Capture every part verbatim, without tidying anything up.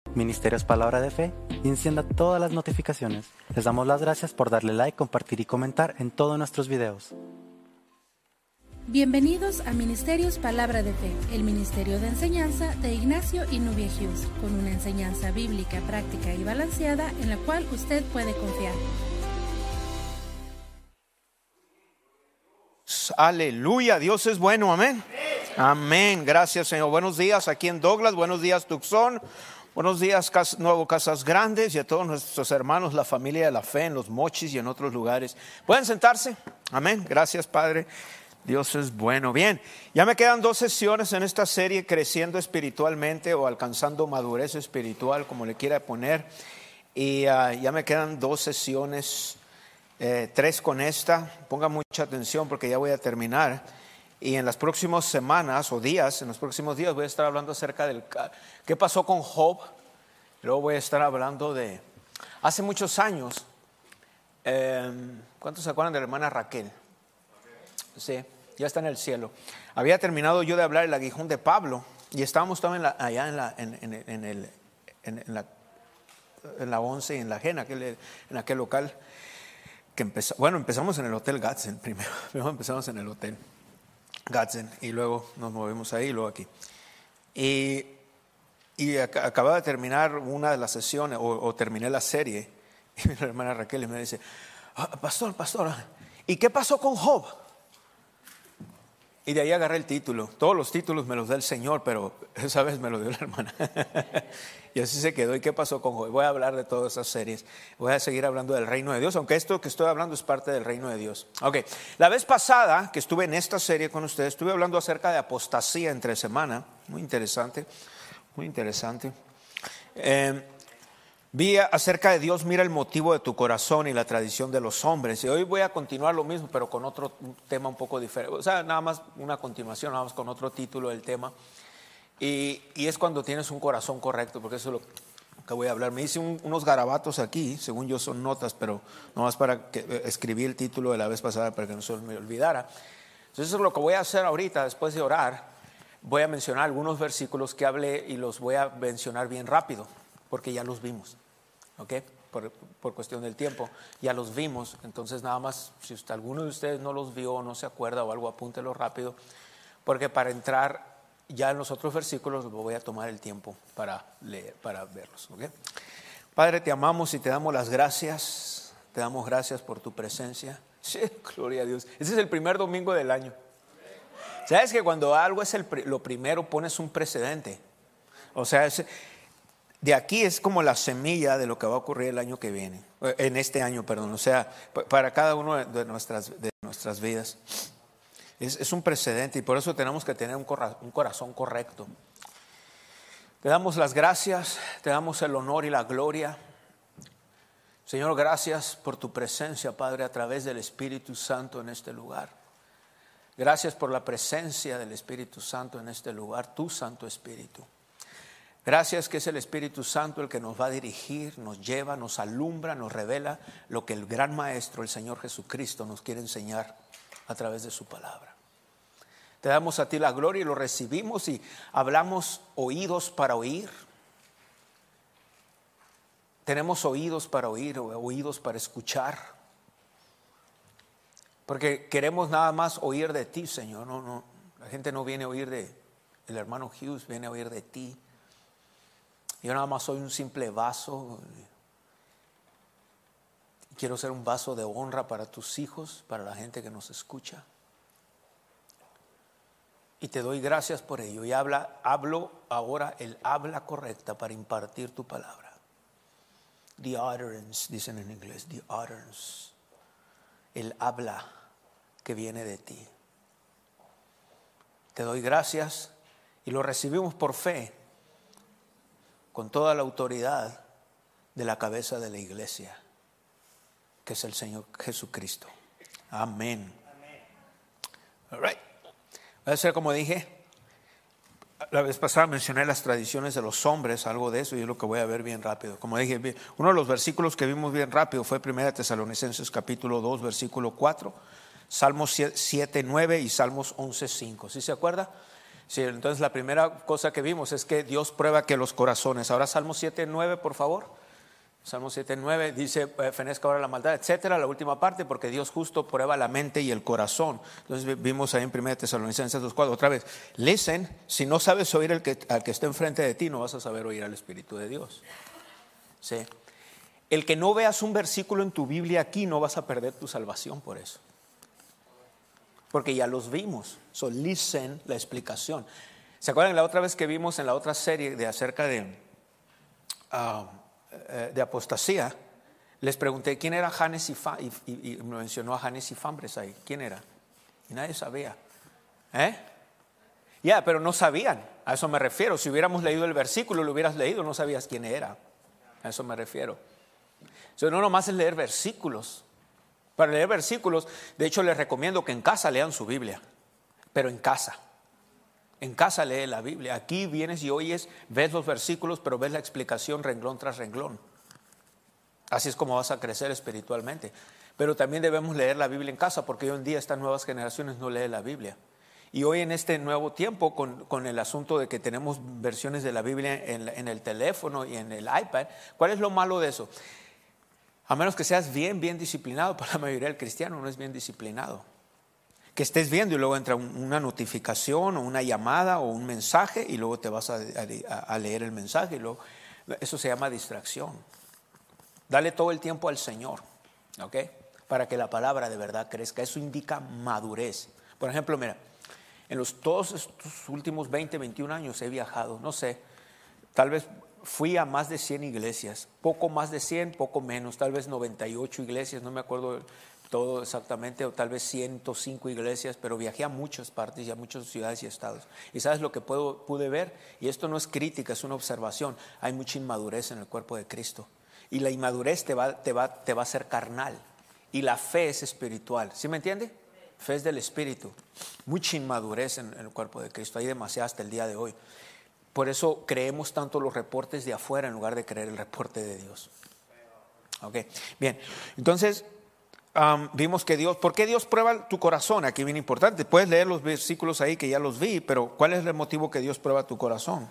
Ministerios Palabra de Fe y encienda todas las notificaciones. Les damos las gracias por darle like, compartir y comentar en todos nuestros videos. Bienvenidos a Ministerios Palabra de Fe, el ministerio de enseñanza de Ignacio y Nubia Hughes, con una enseñanza bíblica, práctica y balanceada en la cual usted puede confiar. Aleluya, Dios es bueno, amén. Amén, gracias Señor. Buenos días aquí en Douglas, buenos días Tucson, buenos días Nuevo Casas Grandes y a todos nuestros hermanos, la familia de la fe en Los Mochis y en otros lugares. ¿Pueden sentarse? Amén, gracias Padre. Dios es bueno. Bien, ya me quedan dos sesiones en esta serie, Creciendo Espiritualmente o Alcanzando Madurez Espiritual, como le quiera poner. Y uh, ya me quedan dos sesiones, eh, tres con esta. Ponga mucha atención porque ya voy a terminar. Y en las próximas semanas o días, en los próximos días voy a estar hablando acerca del qué pasó con Job. Luego voy a estar hablando de, hace muchos años, eh, ¿cuántos se acuerdan de la hermana Raquel? Sí, ya está en el cielo. Había terminado yo de hablar el aguijón de Pablo y estábamos también allá en la, en, en, en, el, en, en la, en la once y en la G, en aquel, en aquel local que empezó. Bueno, empezamos en el Hotel Gadsden primero. Primero empezamos en el Hotel Gadsden y luego nos movimos ahí y luego aquí. Y, y ac- acababa de terminar una de las sesiones o, o terminé la serie y mi hermana Raquel me dice, ah, pastor, pastor, ¿y qué pasó con Job? Y de ahí agarré el título. Todos los títulos me los da el Señor, pero esa vez me lo dio la hermana. Y así se quedó. ¿Y qué pasó con Job? Voy a hablar de todas esas series. Voy a seguir hablando del reino de Dios, aunque esto que estoy hablando es parte del reino de Dios. Ok, la vez pasada que estuve en esta serie con ustedes, estuve hablando acerca de apostasía entre semana. Muy interesante, muy interesante. Eh, Vi acerca de Dios, mira el motivo de tu corazón y la tradición de los hombres. Y hoy voy a continuar lo mismo, pero con otro tema un poco diferente. O sea, nada más una continuación, nada más con otro título del tema. Y, y es cuando tienes un corazón correcto, porque eso es lo que voy a hablar. Me hice un, unos garabatos aquí, según yo son notas, pero nomás para que escribí el título de la vez pasada para que no se me olvidara. Entonces eso es lo que voy a hacer ahorita, después de orar. Voy a mencionar algunos versículos que hablé y los voy a mencionar bien rápido, porque ya los vimos. ¿Ok? Por, por cuestión del tiempo, ya los vimos. Entonces nada más, si usted, alguno de ustedes no los vio o no se acuerda o algo, apúntelo rápido, porque para entrar ya en los otros versículos voy a tomar el tiempo para leer, para verlos. ¿Ok? Padre, te amamos y te damos las gracias. Te damos gracias por tu presencia. Sí, gloria a Dios. Ese es el primer domingo del año. ¿Sabes que cuando algo es el, lo primero, pones un precedente? O sea, es... De aquí es como la semilla de lo que va a ocurrir el año que viene, en este año, perdón, o sea, para cada uno de nuestras, de nuestras vidas. Es, es un precedente y por eso tenemos que tener un, cora, un corazón correcto. Te damos las gracias, te damos el honor y la gloria. Señor, gracias por tu presencia, Padre, a través del Espíritu Santo en este lugar. Gracias por la presencia del Espíritu Santo en este lugar, tu Santo Espíritu. Gracias que es el Espíritu Santo el que nos va a dirigir, nos lleva, nos alumbra, nos revela lo que el gran Maestro, el Señor Jesucristo, nos quiere enseñar a través de su palabra. Te damos a ti la gloria y lo recibimos y hablamos oídos para oír. Tenemos oídos para oír, oídos para escuchar. Porque queremos nada más oír de ti, Señor. No, no, la gente no viene a oír de el hermano Hughes, viene a oír de ti. Yo nada más soy un simple vaso. Quiero ser un vaso de honra para tus hijos, para la gente que nos escucha. Y te doy gracias por ello. Y habla, hablo ahora el habla correcta para impartir tu palabra. The utterance, dicen en inglés, the utterance. El habla que viene de ti. Te doy gracias y lo recibimos por fe, con toda la autoridad de la cabeza de la iglesia, que es el Señor Jesucristo. Amén. All right. Va a ser como dije, la vez pasada mencioné las tradiciones de los hombres, algo de eso, y es lo que voy a ver bien rápido. Como dije, uno de los versículos que vimos bien rápido fue primera Tesalonicenses capítulo dos, versículo cuatro, Salmos siete, nueve y Salmos once, cinco. ¿Sí se acuerda? Sí, entonces la primera cosa que vimos es que Dios prueba que los corazones. Ahora Salmo siete nueve, por favor. Salmo siete nueve dice, fenezca ahora la maldad, etcétera. La última parte, porque Dios justo prueba la mente y el corazón. Entonces vimos ahí en primera Tesalonicenses dos cuatro, otra vez. Listen, si no sabes oír el que, al que está enfrente de ti, no vas a saber oír al Espíritu de Dios. Sí. El que no veas un versículo en tu Biblia aquí, no vas a perder tu salvación por eso. Porque ya los vimos. So listen la explicación. ¿Se acuerdan la otra vez que vimos en la otra serie de acerca de, uh, de apostasía? Les pregunté quién era Janes y, Fa, y, y, y me mencionó a Janes y Fambres ahí. ¿Quién era? Y nadie sabía. ¿Eh? Ya, yeah, pero no sabían. A eso me refiero. Si hubiéramos leído el versículo, lo hubieras leído, no sabías quién era. A eso me refiero. So, no nomás es leer versículos. Para leer versículos, de hecho les recomiendo que en casa lean su Biblia, pero en casa. En casa lee la Biblia. Aquí vienes y oyes, ves los versículos, pero ves la explicación renglón tras renglón. Así es como vas a crecer espiritualmente. Pero también debemos leer la Biblia en casa, porque hoy en día estas nuevas generaciones no leen la Biblia. Y hoy en este nuevo tiempo, con, con el asunto de que tenemos versiones de la Biblia en, en el teléfono y en el iPad, ¿cuál es lo malo de eso? A menos que seas bien, bien disciplinado, para la mayoría del cristiano no es bien disciplinado. Que estés viendo y luego entra una notificación o una llamada o un mensaje y luego te vas a, a, a leer el mensaje. Y luego, eso se llama distracción. Dale todo el tiempo al Señor, ¿ok? Para que la palabra de verdad crezca. Eso indica madurez. Por ejemplo, mira, en los, todos estos últimos veinte, veintiún años he viajado, no sé, tal vez... Fui a más de cien iglesias, poco más de cien, poco menos, tal vez noventa y ocho iglesias, no me acuerdo todo exactamente, o tal vez ciento cinco iglesias, pero viajé a muchas partes y a muchas ciudades y estados. Y ¿sabes lo que puedo, pude ver? Y esto no es crítica, es una observación. Hay mucha inmadurez en el cuerpo de Cristo. Y la inmadurez te va, te va, te va a hacer carnal. Y la fe es espiritual. ¿Sí me entiende? Fe es del Espíritu. Mucha inmadurez en, en el cuerpo de Cristo. Hay demasiada hasta el día de hoy. Por eso creemos tanto los reportes de afuera en lugar de creer el reporte de Dios. Ok, bien. Entonces, um, vimos que Dios, ¿por qué Dios prueba tu corazón? Aquí bien importante. Puedes leer los versículos ahí que ya los vi, pero ¿cuál es el motivo que Dios prueba tu corazón?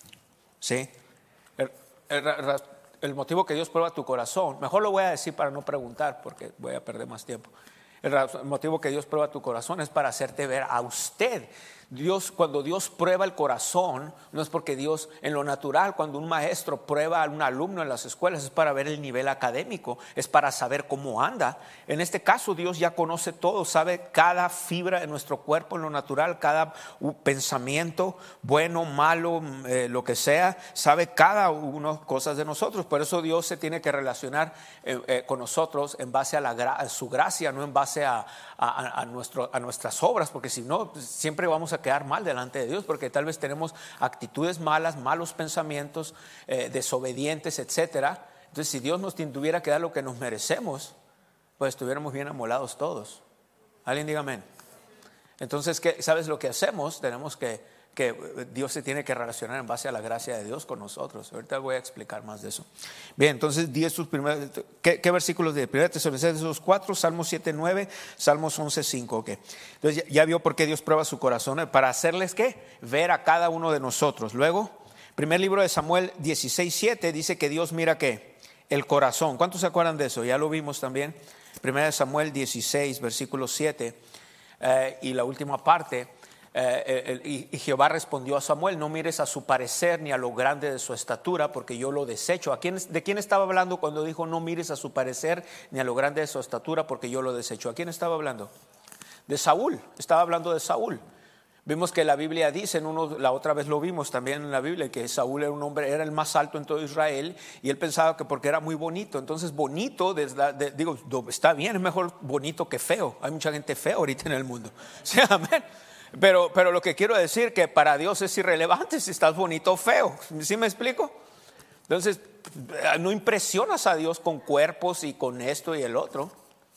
¿Sí? El, el, el motivo que Dios prueba tu corazón, mejor lo voy a decir para no preguntar porque voy a perder más tiempo. El motivo que Dios prueba tu corazón es para hacerte ver a usted. Dios, cuando Dios prueba el corazón, no es porque Dios, en lo natural, cuando un maestro prueba a un alumno en las escuelas, es para ver el nivel académico, es para saber cómo anda. En este caso, Dios ya conoce todo, sabe cada fibra de nuestro cuerpo en lo natural, cada pensamiento, bueno, malo, eh, lo que sea, sabe cada una de las cosas de nosotros. Por eso Dios se tiene que relacionar eh, eh, con nosotros en base a, la, a su gracia, no en base a, a, a, nuestro, a nuestras obras, porque si no, siempre vamos a quedar mal delante de Dios, porque tal vez tenemos actitudes malas, malos pensamientos, eh, desobedientes, etcétera. Entonces, si Dios nos tuviera que dar lo que nos merecemos, pues estuviéramos bien amolados todos. ¿Alguien diga amén? Entonces, ¿qué, ¿sabes lo que hacemos? Tenemos que que Dios se tiene que relacionar en base a la gracia de Dios con nosotros. Ahorita voy a explicar más de eso. Bien, entonces di estos primeros, ¿qué, qué versículos de primera Tesalonicenses dos cuatro, Salmos siete nueve, Salmos once cinco? Okay. Entonces ya, ya vio por qué Dios prueba su corazón, para hacerles ¿qué? Ver a cada uno de nosotros. Luego, primer libro de Samuel dieciséis siete dice que Dios mira ¿qué? El corazón. ¿Cuántos se acuerdan de eso? Ya lo vimos también. Primera de Samuel dieciséis, versículo siete, eh, y la última parte. Eh, el, y, y Jehová respondió a Samuel: no mires a su parecer ni a lo grande de su estatura, porque yo lo desecho. ¿A quién, ¿De quién estaba hablando cuando dijo no mires a su parecer ni a lo grande de su estatura, porque yo lo desecho? ¿A quién estaba hablando? De Saúl. Estaba hablando de Saúl. Vimos que la Biblia dice, en uno, la otra vez lo vimos también en la Biblia, que Saúl era un hombre, era el más alto en todo Israel, y él pensaba que porque era muy bonito. Entonces bonito, desde, de, digo, está bien, es mejor bonito que feo. Hay mucha gente fea ahorita en el mundo. ¿Sí? Amén. Pero, pero lo que quiero decir que para Dios es irrelevante si estás bonito o feo. ¿Sí me explico? Entonces, no impresionas a Dios con cuerpos y con esto y el otro.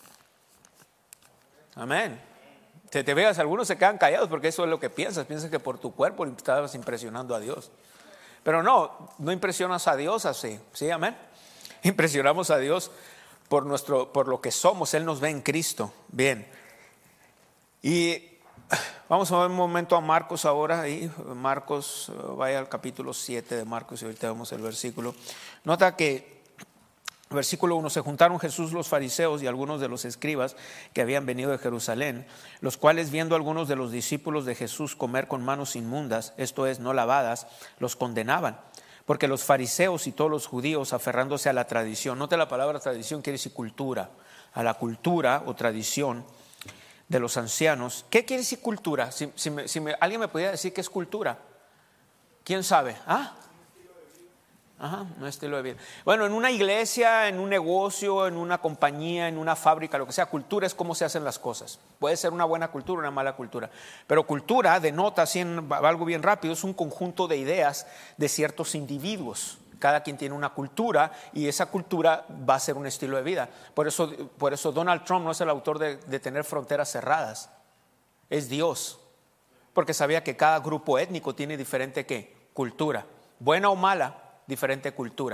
Amén. Te, te veas, algunos se quedan callados porque eso es lo que piensas. Piensas que por tu cuerpo estabas impresionando a Dios. Pero no, no impresionas a Dios así. ¿Sí? Amén. Impresionamos a Dios por, nuestro, por lo que somos. Él nos ve en Cristo. Bien. Y Vamos a ver un momento a Marcos ahora. Ahí, Marcos, vaya al capítulo siete de Marcos y ahorita vemos el versículo. Nota que versículo uno, se juntaron Jesús, los fariseos y algunos de los escribas que habían venido de Jerusalén, los cuales viendo a algunos de los discípulos de Jesús comer con manos inmundas, esto es, no lavadas, los condenaban. Porque los fariseos y todos los judíos, aferrándose a la tradición, note la palabra tradición, quiere decir cultura, a la cultura o tradición de los ancianos. ¿Qué quiere decir cultura? Si, si, me, si me, alguien me pudiera decir qué es cultura, ¿quién sabe? ¿Ah? Ajá, un estilo de vida. Bueno, en una iglesia, en un negocio, en una compañía, en una fábrica, lo que sea, cultura es cómo se hacen las cosas. Puede ser una buena cultura, una mala cultura. Pero cultura denota, así en algo bien rápido, es un conjunto de ideas de ciertos individuos. Cada quien tiene una cultura y esa cultura va a ser un estilo de vida. Por eso, por eso Donald Trump no es el autor de, de tener fronteras cerradas. Es Dios. Porque sabía que cada grupo étnico tiene diferente ¿qué? Cultura. Buena o mala, diferente cultura.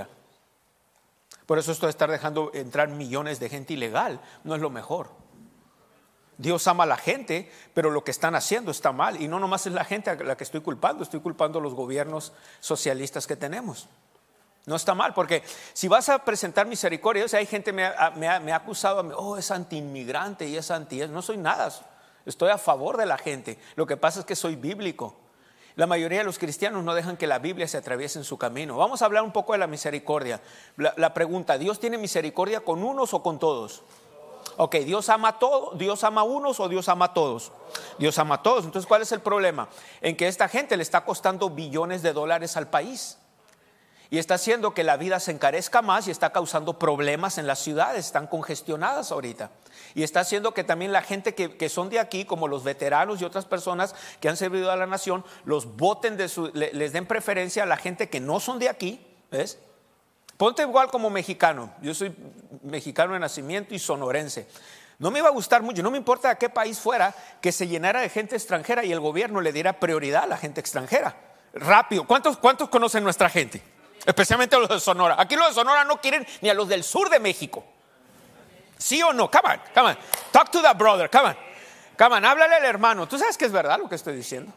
Por eso esto de estar dejando entrar millones de gente ilegal no es lo mejor. Dios ama a la gente, pero lo que están haciendo está mal. Y no nomás es la gente a la que estoy culpando, estoy culpando a los gobiernos socialistas que tenemos. No está mal, porque si vas a presentar misericordia, o sea, hay gente que me ha, me, ha, me ha acusado, oh, es anti-inmigrante y es anti, no soy nada, estoy a favor de la gente. Lo que pasa es que soy bíblico. La mayoría de los cristianos no dejan que la Biblia se atraviese en su camino. Vamos a hablar un poco de la misericordia. La, la pregunta, ¿Dios tiene misericordia con unos o con todos? Ok, ¿Dios ama a todos? ¿Dios ama a unos o Dios ama a todos? Dios ama a todos. Entonces, ¿cuál es el problema? En que esta gente le está costando billones de dólares al país. Y está haciendo que la vida se encarezca más y está causando problemas en las ciudades, están congestionadas ahorita. Y está haciendo que también la gente que, que son de aquí, como los veteranos y otras personas que han servido a la nación, los voten de su, le, les den preferencia a la gente que no son de aquí, ¿ves? Ponte igual como mexicano, yo soy mexicano de nacimiento y sonorense. No me iba a gustar mucho, no me importa a qué país fuera, que se llenara de gente extranjera y el gobierno le diera prioridad a la gente extranjera. Rápido, ¿cuántos, cuántos conocen nuestra gente? Especialmente a los de Sonora. Aquí los de Sonora no quieren ni a los del sur de México. ¿Sí o no? Come on, come on. Talk to that brother, come on. Come on, háblale al hermano. ¿Tú sabes que es verdad lo que estoy diciendo?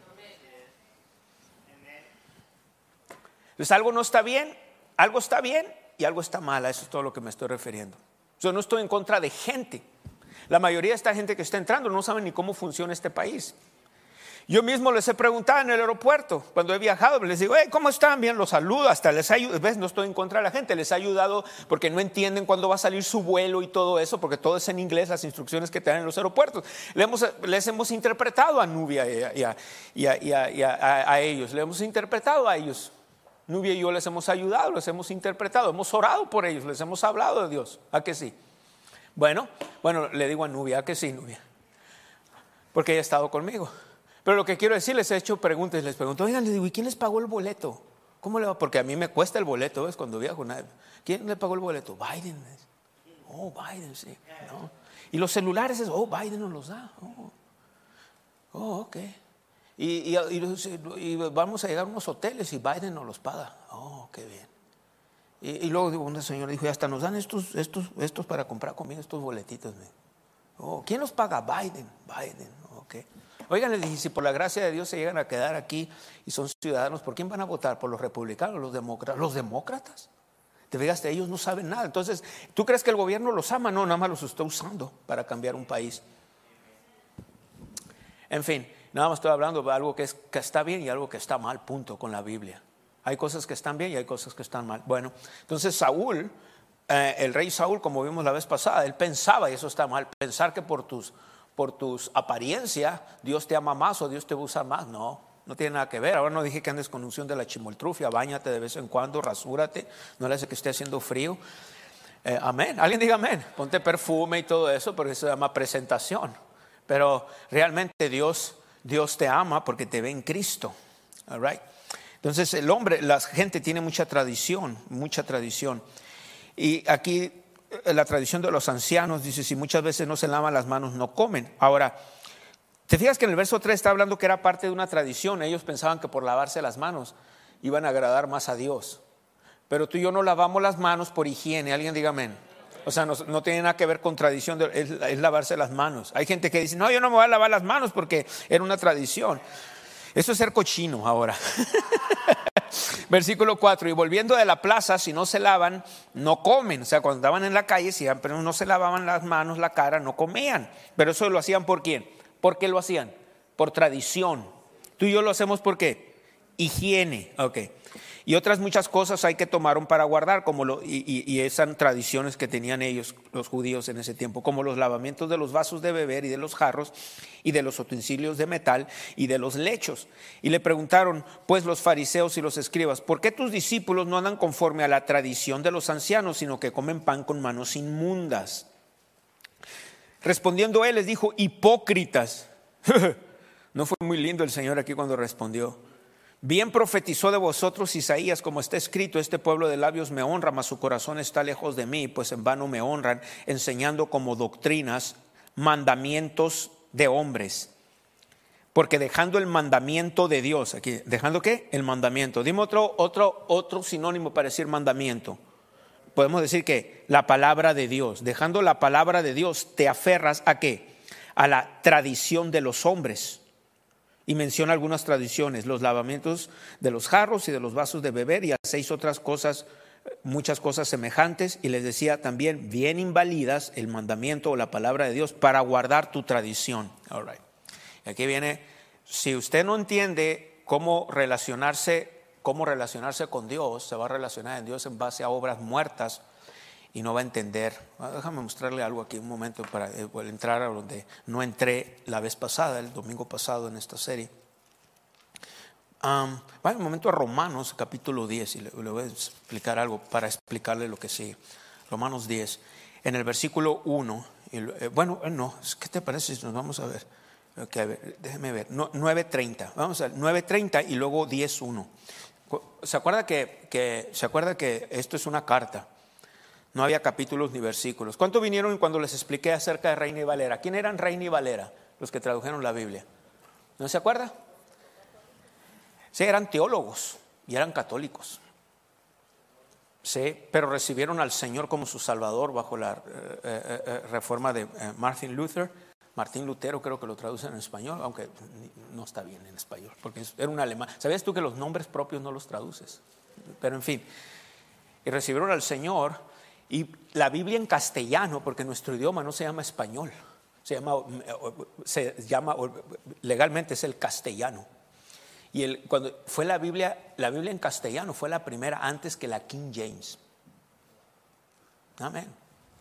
Entonces algo no está bien, algo está bien y algo está mal. A eso es todo lo que me estoy refiriendo. Yo no estoy en contra de gente. La mayoría de esta gente que está entrando no sabe ni cómo funciona este país. Yo mismo les he preguntado en el aeropuerto, cuando he viajado, les digo, hey, ¿cómo están? Bien, los saludo, hasta les ayudo. ¿Ves? No estoy en contra de la gente, les he ayudado porque no entienden cuándo va a salir su vuelo y todo eso, porque todo es en inglés, las instrucciones que te dan en los aeropuertos. Les hemos, les hemos interpretado a Nubia y, a, y, a, y, a, y, a, y a, a ellos, les hemos interpretado a ellos. Nubia y yo les hemos ayudado, les hemos interpretado, hemos orado por ellos, les hemos hablado de Dios. ¿A que sí? Bueno, bueno, le digo a Nubia, ¿a que sí, Nubia? Porque ella ha estado conmigo. Pero lo que quiero decir, les he hecho preguntas, les pregunto, oigan, les digo, ¿y quién les pagó el boleto? ¿Cómo le va? Porque a mí me cuesta el boleto, ¿ves? Cuando viajo, ¿quién le pagó el boleto? Biden. Oh, Biden, sí. ¿No? Y los celulares, es, oh, Biden nos los da. Oh, oh ok. Y, y, y, y vamos a llegar a unos hoteles y Biden nos los paga. Oh, qué bien. Y, y luego digo, una señora dijo, y hasta nos dan estos, estos, estos para comprar comida, estos boletitos. Oh, ¿quién los paga? Biden. Biden, ok. Oigan, les dije, si por la gracia de Dios se llegan a quedar aquí y son ciudadanos, ¿por quién van a votar? ¿Por los republicanos, los demócratas? ¿Los demócratas? Te fijaste, ellos no saben nada. Entonces, ¿tú crees que el gobierno los ama? No, nada más los está usando para cambiar un país. En fin, nada más estoy hablando de algo que, es, que está bien y algo que está mal, punto, con la Biblia. Hay cosas que están bien y hay cosas que están mal. Bueno, entonces Saúl, eh, el rey Saúl, como vimos la vez pasada, él pensaba, y eso está mal, pensar que por tus... por tus apariencias, Dios te ama más o Dios te usa más. No, no tiene nada que ver. Ahora no dije que andes con unción de la chimoltrufia, báñate de vez en cuando, rasúrate, no le hace que esté haciendo frío. Eh, amén, alguien diga amén. Ponte perfume y todo eso, porque eso se llama presentación. Pero realmente Dios, Dios te ama porque te ve en Cristo. All right? Entonces el hombre, la gente tiene mucha tradición, mucha tradición. Y aquí la tradición de los ancianos dice, si muchas veces no se lavan las manos, no comen. Ahora, te fijas que en el verso tres está hablando que era parte de una tradición. Ellos pensaban que por lavarse las manos iban a agradar más a Dios. Pero tú y yo no lavamos las manos por higiene. Alguien diga amén. O sea, no, no tiene nada que ver con tradición, de, es, es lavarse las manos. Hay gente que dice, no, yo no me voy a lavar las manos porque era una tradición. Eso es ser cochino ahora. Versículo cuatro, y volviendo de la plaza, si no se lavan, no comen. O sea, cuando estaban en la calle, si no se lavaban las manos, la cara, no comían. Pero eso lo hacían ¿por quién? ¿Por qué lo hacían? Por tradición. Tú y yo lo hacemos ¿por qué? Higiene. Ok. Y otras muchas cosas hay que tomaron para guardar, como lo, y, y, y esas tradiciones que tenían ellos, los judíos en ese tiempo, como los lavamientos de los vasos de beber y de los jarros y de los utensilios de metal y de los lechos. Y le preguntaron pues los fariseos y los escribas, ¿por qué tus discípulos no andan conforme a la tradición de los ancianos, sino que comen pan con manos inmundas? Respondiendo él les dijo, hipócritas. No fue muy lindo el Señor aquí cuando respondió. Bien profetizó de vosotros Isaías, como está escrito, este pueblo de labios me honra, mas su corazón está lejos de mí, pues en vano me honran, enseñando como doctrinas mandamientos de hombres. Porque dejando el mandamiento de Dios, aquí, ¿dejando qué? El mandamiento. Dime otro, otro, otro sinónimo para decir mandamiento. Podemos decir que la palabra de Dios. Dejando la palabra de Dios, te aferras ¿a qué? A la tradición de los hombres. Y menciona algunas tradiciones, los lavamientos de los jarros y de los vasos de beber y a seis otras cosas, muchas cosas semejantes. Y les decía también, bien invalidas el mandamiento o la palabra de Dios para guardar tu tradición. All right. Y aquí viene, si usted no entiende cómo relacionarse, cómo relacionarse con Dios, se va a relacionar en Dios en base a obras muertas y no va a entender. Déjame mostrarle algo aquí un momento para entrar a donde no entré la vez pasada, el domingo pasado en esta serie. Um, vaya un momento a Romanos capítulo diez y le, le voy a explicar algo para explicarle lo que sigue. Romanos diez, en el versículo uno, y, eh, bueno, no, ¿qué te parece si nos vamos a ver? Okay, a ver, déjeme ver, no, nueve treinta, vamos a ver, nueve treinta y luego diez uno. ¿Se acuerda que, que, ¿Se acuerda que esto es una carta? No había capítulos ni versículos. ¿Cuánto vinieron cuando les expliqué acerca de Reina y Valera? ¿Quién eran Reina y Valera? Los que tradujeron la Biblia. ¿No se acuerda? Sí, eran teólogos y eran católicos. Sí, pero recibieron al Señor como su Salvador bajo la eh, eh, eh, reforma de eh, Martin Luther. Martín Lutero creo que lo traducen en español, aunque no está bien en español, porque era un alemán. ¿Sabías tú que los nombres propios no los traduces? Pero en fin, y recibieron al Señor. Y la Biblia en castellano, porque nuestro idioma no se llama español, se llama, se llama legalmente es el castellano. Y el, cuando fue la Biblia, la Biblia en castellano fue la primera antes que la King James. Amén.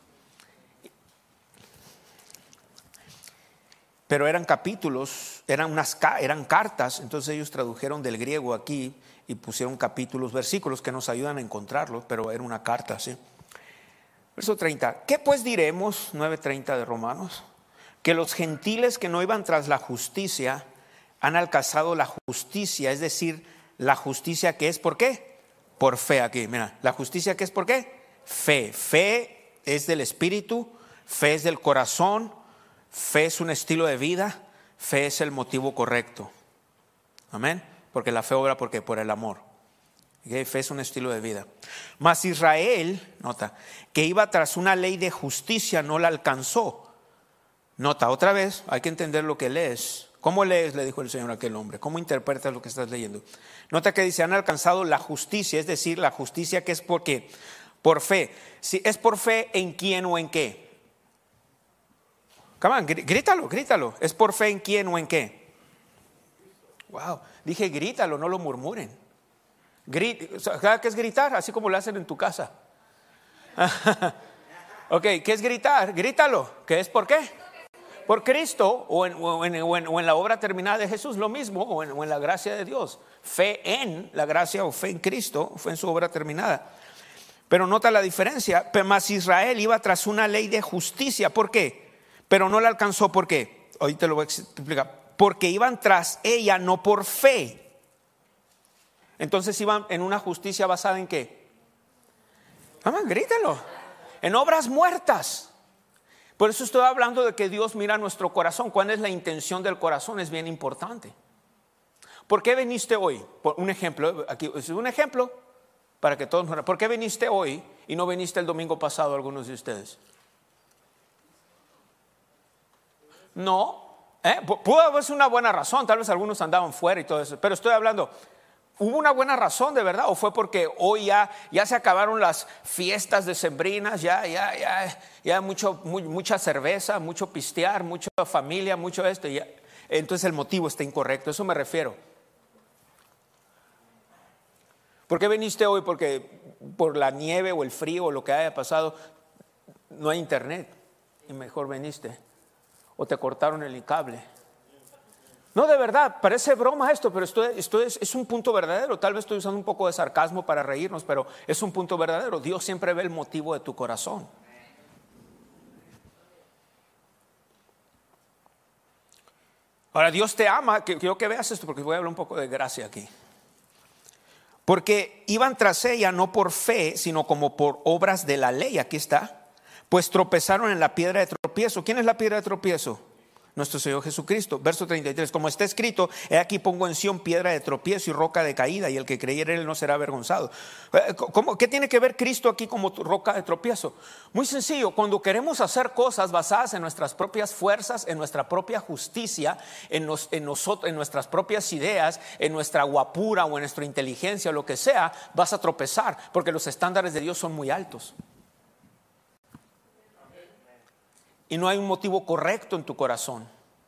Pero eran capítulos, eran unas eran cartas, entonces ellos tradujeron del griego aquí y pusieron capítulos, versículos que nos ayudan a encontrarlos, pero era una carta, ¿sí? Verso treinta, ¿qué pues diremos? nueve treinta de Romanos, que los gentiles que no iban tras la justicia han alcanzado la justicia, es decir, la justicia que es ¿por qué? Por fe. Aquí, mira, la justicia que es ¿por qué? Fe. Fe es del espíritu, fe es del corazón, fe es un estilo de vida, fe es el motivo correcto. Amén. Porque la fe obra ¿por qué? Por el amor. Okay, fe es un estilo de vida. Mas Israel, nota, que iba tras una ley de justicia no la alcanzó. Nota, otra vez, hay que entender lo que lees. ¿Cómo lees? Le dijo el Señor a aquel hombre. ¿Cómo interpretas lo que estás leyendo? Nota que dice, han alcanzado la justicia, es decir, la justicia que es por qué? Por fe. Si es por fe, ¿en quién o en qué? Come on, grítalo, grítalo. ¿Es por fe en quién o en qué? Wow, dije grítalo, no lo murmuren. ¿Sabes qué es gritar? Así como lo hacen en tu casa. Ok, ¿qué es gritar? Grítalo. ¿Qué es por qué? Por Cristo o en, o, en, o, en, o en la obra terminada de Jesús, lo mismo, o en, o en la gracia de Dios. Fe en la gracia o fe en Cristo, fe en su obra terminada. Pero nota la diferencia. Mas Israel iba tras una ley de justicia. ¿Por qué? Pero no la alcanzó. ¿Por qué? Hoy te lo voy a explicar. Porque iban tras ella no por fe. Entonces iban en una justicia basada en ¿qué? Vamos, grítalo. En obras muertas. Por eso estoy hablando de que Dios mira nuestro corazón. ¿Cuál es la intención del corazón? Es bien importante. ¿Por qué viniste hoy? Por un ejemplo, aquí es un ejemplo para que todos nos... ¿Por qué viniste hoy y no viniste el domingo pasado algunos de ustedes? No, ¿eh? Pudo haber sido una buena razón, tal vez algunos andaban fuera y todo eso, pero estoy hablando, ¿hubo una buena razón de verdad? ¿O fue porque hoy ya, ya se acabaron las fiestas decembrinas, ya, ya, ya, ya mucho, muy, mucha cerveza, mucho pistear, mucha familia, mucho esto? Ya, entonces el motivo está incorrecto, eso me refiero. ¿Por qué viniste hoy? Porque por la nieve o el frío o lo que haya pasado no hay internet y mejor viniste. O te cortaron el cable. No, de verdad, parece broma esto, pero esto, esto es, es un punto verdadero. Tal vez estoy usando un poco de sarcasmo para reírnos, pero es un punto verdadero. Dios siempre ve el motivo de tu corazón. Ahora, Dios te ama. Que, quiero que veas esto porque voy a hablar un poco de gracia aquí. Porque iban tras ella no por fe, sino como por obras de la ley. Aquí está. Pues tropezaron en la piedra de tropiezo. ¿Quién es la piedra de tropiezo? Nuestro Señor Jesucristo. Verso treinta y tres. Como está escrito, he aquí pongo en Sión piedra de tropiezo y roca de caída, y el que creyere en él no será avergonzado. ¿Cómo? ¿Qué tiene que ver Cristo aquí como roca de tropiezo? Muy sencillo. Cuando queremos hacer cosas basadas en nuestras propias fuerzas, en nuestra propia justicia, en, nos, en, nosotros, en nuestras propias ideas, en nuestra guapura o en nuestra inteligencia o lo que sea, vas a tropezar porque los estándares de Dios son muy altos. Y no hay un motivo correcto en tu corazón.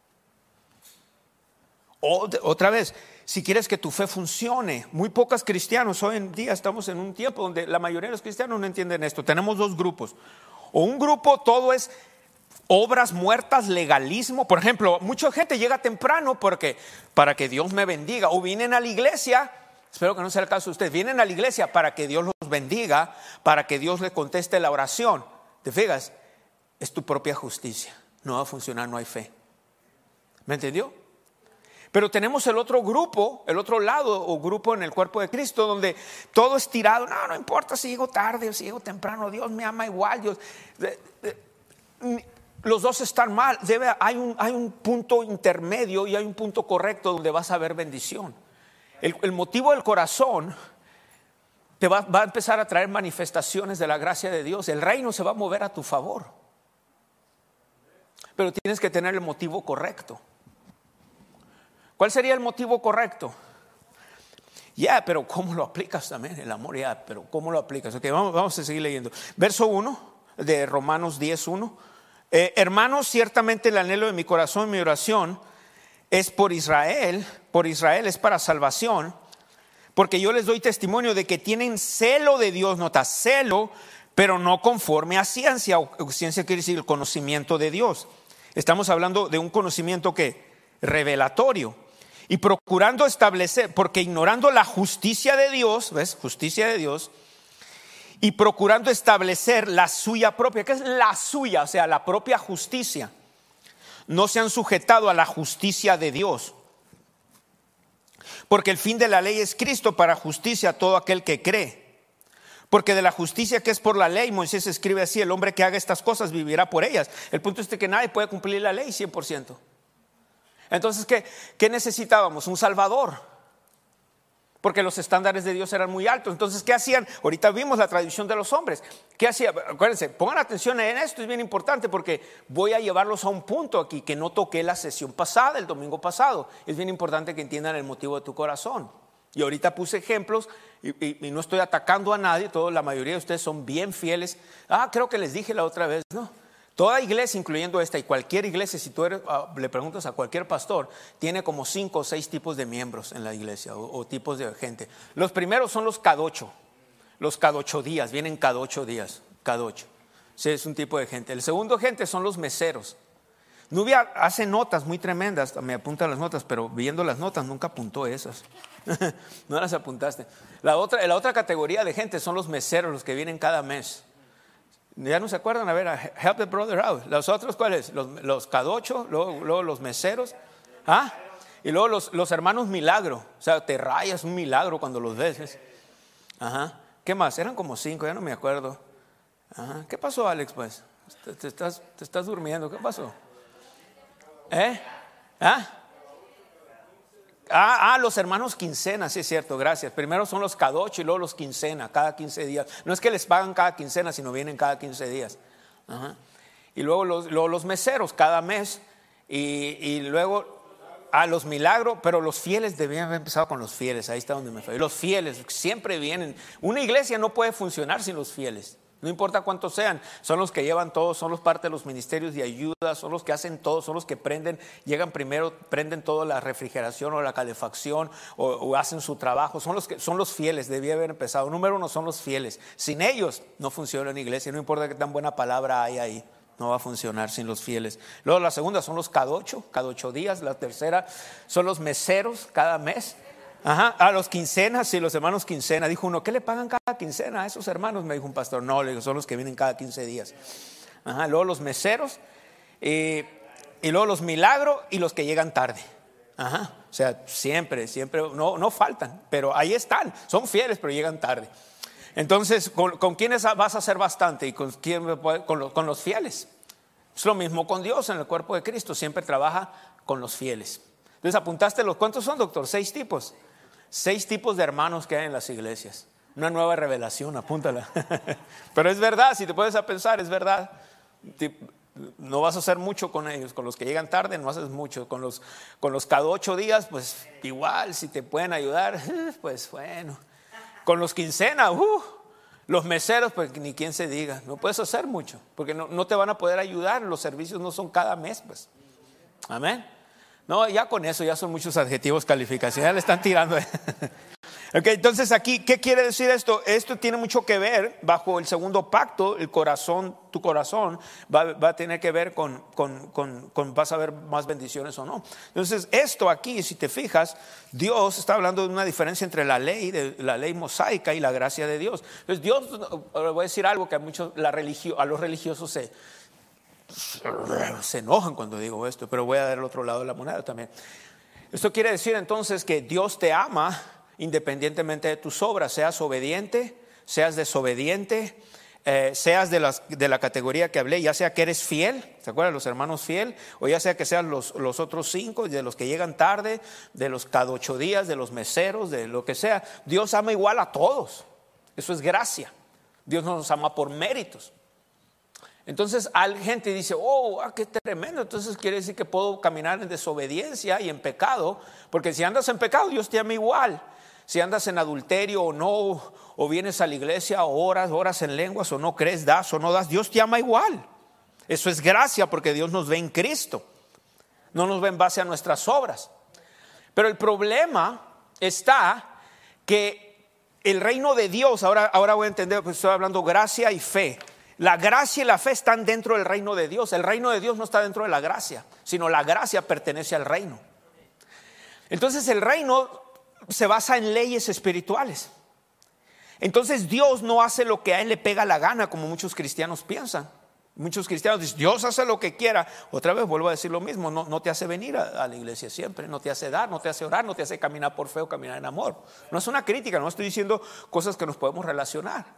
O, otra vez, si quieres que tu fe funcione, muy pocos cristianos hoy en día estamos en un tiempo donde la mayoría de los cristianos no entienden esto. Tenemos dos grupos. O un grupo todo es obras muertas, legalismo. Por ejemplo, mucha gente llega temprano porque para que Dios me bendiga. O vienen a la iglesia, espero que no sea el caso de ustedes, vienen a la iglesia para que Dios los bendiga, para que Dios les conteste la oración. ¿Te fijas? Es tu propia justicia. No va a funcionar, no hay fe. ¿Me entendió? Pero tenemos el otro grupo, el otro lado o grupo en el cuerpo de Cristo, donde todo es tirado. No, no importa si llego tarde o si llego temprano, Dios me ama igual. Dios, los dos están mal. Debe, hay, un, hay un punto intermedio y hay un punto correcto donde vas a ver bendición. El, el motivo del corazón te va, va a empezar a traer manifestaciones de la gracia de Dios. El reino se va a mover a tu favor. Pero tienes que tener el motivo correcto. ¿Cuál sería el motivo correcto? Ya, yeah, pero ¿cómo lo aplicas también? El amor, ya, yeah, pero ¿cómo lo aplicas? Ok, vamos, vamos a seguir leyendo. Verso uno de Romanos diez, uno. Eh, hermanos, ciertamente el anhelo de mi corazón, mi oración es por Israel. Por Israel es para salvación. Porque yo les doy testimonio de que tienen celo de Dios, nota, celo, pero no conforme a ciencia. O ciencia quiere decir el conocimiento de Dios. Estamos hablando de un conocimiento que revelatorio. Y procurando establecer, porque ignorando la justicia de Dios, ¿ves? Justicia de Dios. Y procurando establecer la suya propia. ¿Qué es la suya? O sea, la propia justicia. No se han sujetado a la justicia de Dios. Porque el fin de la ley es Cristo para justicia a todo aquel que cree. Porque de la justicia que es por la ley, Moisés escribe así: el hombre que haga estas cosas vivirá por ellas. El punto es que nadie puede cumplir la ley cien por ciento. Entonces, ¿qué, qué necesitábamos? Un salvador. Porque los estándares de Dios eran muy altos. Entonces, ¿qué hacían? Ahorita vimos la tradición de los hombres. ¿Qué hacían? Acuérdense, pongan atención en esto, es bien importante porque voy a llevarlos a un punto aquí que no toqué la sesión pasada, el domingo pasado. Es bien importante que entiendan el motivo de tu corazón. Y ahorita puse ejemplos y, y, y no estoy atacando a nadie. Toda la mayoría de ustedes son bien fieles. Ah, creo que les dije la otra vez, ¿no? Toda iglesia, incluyendo esta y cualquier iglesia, si tú eres, uh, le preguntas a cualquier pastor, tiene como cinco o seis tipos de miembros en la iglesia o, o tipos de gente. Los primeros son los cadocho, los cadocho días, vienen cada ocho días, cadocho. Sí, es un tipo de gente. El segundo gente son los meseros. Nubia hace notas muy tremendas, me apunta las notas, pero viendo las notas nunca apuntó esas. No las apuntaste. La otra, la otra categoría de gente son los meseros, los que vienen cada mes. ¿Ya no se acuerdan? A ver, help the brother out. ¿Los otros cuáles? Los, los cadochos, luego, luego los meseros. ¿Ah? Y luego los, los hermanos milagro. O sea, te rayas un milagro cuando los ves. Ajá. ¿Qué más? Eran como cinco, ya no me acuerdo. Ajá. ¿Qué pasó, Alex? Pues te, te, estás, te estás durmiendo. ¿Qué pasó? ¿Eh? ¿Ah? Ah, ah, los hermanos quincena, sí es cierto, gracias. Primero son los cada ocho y luego los quincena, cada quince días. No es que les pagan cada quincena, sino vienen cada quince días. Ajá. Y luego los, luego los meseros cada mes. Y, y luego a los milagros, pero los fieles debían haber empezado con los fieles. Ahí está donde me fallé. Los fieles siempre vienen. Una iglesia no puede funcionar sin los fieles. No importa cuántos sean, son los que llevan todo, son los parte de los ministerios de ayuda, son los que hacen todo, son los que prenden, llegan primero, prenden toda la refrigeración o la calefacción o, o hacen su trabajo, son los que son los fieles, debía haber empezado. Número uno son los fieles. Sin ellos no funciona la iglesia, no importa qué tan buena palabra hay ahí, no va a funcionar sin los fieles. Luego la segunda son los cada ocho, cada ocho días. La tercera son los meseros cada mes. Ajá, a los quincenas, sí, los hermanos quincena. Dijo uno, ¿qué le pagan cada quincena a esos hermanos? Me dijo un pastor, no, le digo, son los que vienen cada quince días. Ajá, luego los meseros, eh, y luego los milagros y los que llegan tarde. Ajá, o sea, siempre, siempre, no, no faltan, pero ahí están, son fieles, pero llegan tarde. Entonces, ¿con, con quiénes vas a hacer bastante? ¿Y con quién? Con los, con los fieles. Es lo mismo con Dios en el cuerpo de Cristo, siempre trabaja con los fieles. Entonces, apuntaste los, ¿cuántos son, doctor? Seis tipos. Seis tipos de hermanos que hay en las iglesias. Una nueva revelación, apúntala. Pero es verdad, si te puedes a pensar, es verdad. No vas a hacer mucho con ellos. Con los que llegan tarde no haces mucho. Con los, con los cada ocho días, pues igual, si te pueden ayudar, pues bueno. Con los quincena, uh, los meseros, pues ni quien se diga. No puedes hacer mucho, porque no, no te van a poder ayudar. Los servicios no son cada mes, pues. Amén. No, ya con eso ya son muchos adjetivos, calificaciones, ya le están tirando. Ok, entonces aquí, ¿qué quiere decir esto? Esto tiene mucho que ver, bajo el segundo pacto, el corazón, tu corazón va, va a tener que ver con, con, con, con vas a ver más bendiciones o no. Entonces esto aquí, si te fijas, Dios está hablando de una diferencia entre la ley, de, la ley mosaica y la gracia de Dios. Entonces Dios, voy a decir algo que a muchos, la religio, a los religiosos se... se enojan cuando digo esto, pero voy a dar el otro lado de la moneda también. Esto quiere decir entonces que Dios te ama independientemente de tus obras, seas obediente, seas desobediente, eh, seas de, las, de la categoría que hablé, ya sea que eres fiel, ¿se acuerdan los hermanos fiel? O ya sea que sean los, los otros cinco, de los que llegan tarde, de los cada ocho días, de los meseros, de lo que sea. Dios ama igual a todos, eso es gracia. Dios no nos ama por méritos. Entonces hay gente que dice, oh, ah, qué tremendo, entonces quiere decir que puedo caminar en desobediencia y en pecado, porque si andas en pecado Dios te ama igual. Si andas en adulterio o no, o vienes a la iglesia, o oras, oras en lenguas, o no crees, das o no das, Dios te ama igual. Eso es gracia, porque Dios nos ve en Cristo, no nos ve en base a nuestras obras. Pero el problema está que el reino de Dios, ahora, ahora voy a entender, pues estoy hablando gracia y fe. La gracia y la fe están dentro del reino de Dios. El reino de Dios no está dentro de la gracia, sino la gracia pertenece al reino. Entonces el reino se basa en leyes espirituales. Entonces Dios no hace lo que a él le pega la gana, como muchos cristianos piensan. Muchos cristianos dicen, Dios hace lo que quiera. Otra vez vuelvo a decir lo mismo, no, no te hace venir a, a la iglesia siempre, no te hace dar, no te hace orar, no te hace caminar por fe o caminar en amor. No es una crítica, no estoy diciendo cosas que nos podemos relacionar.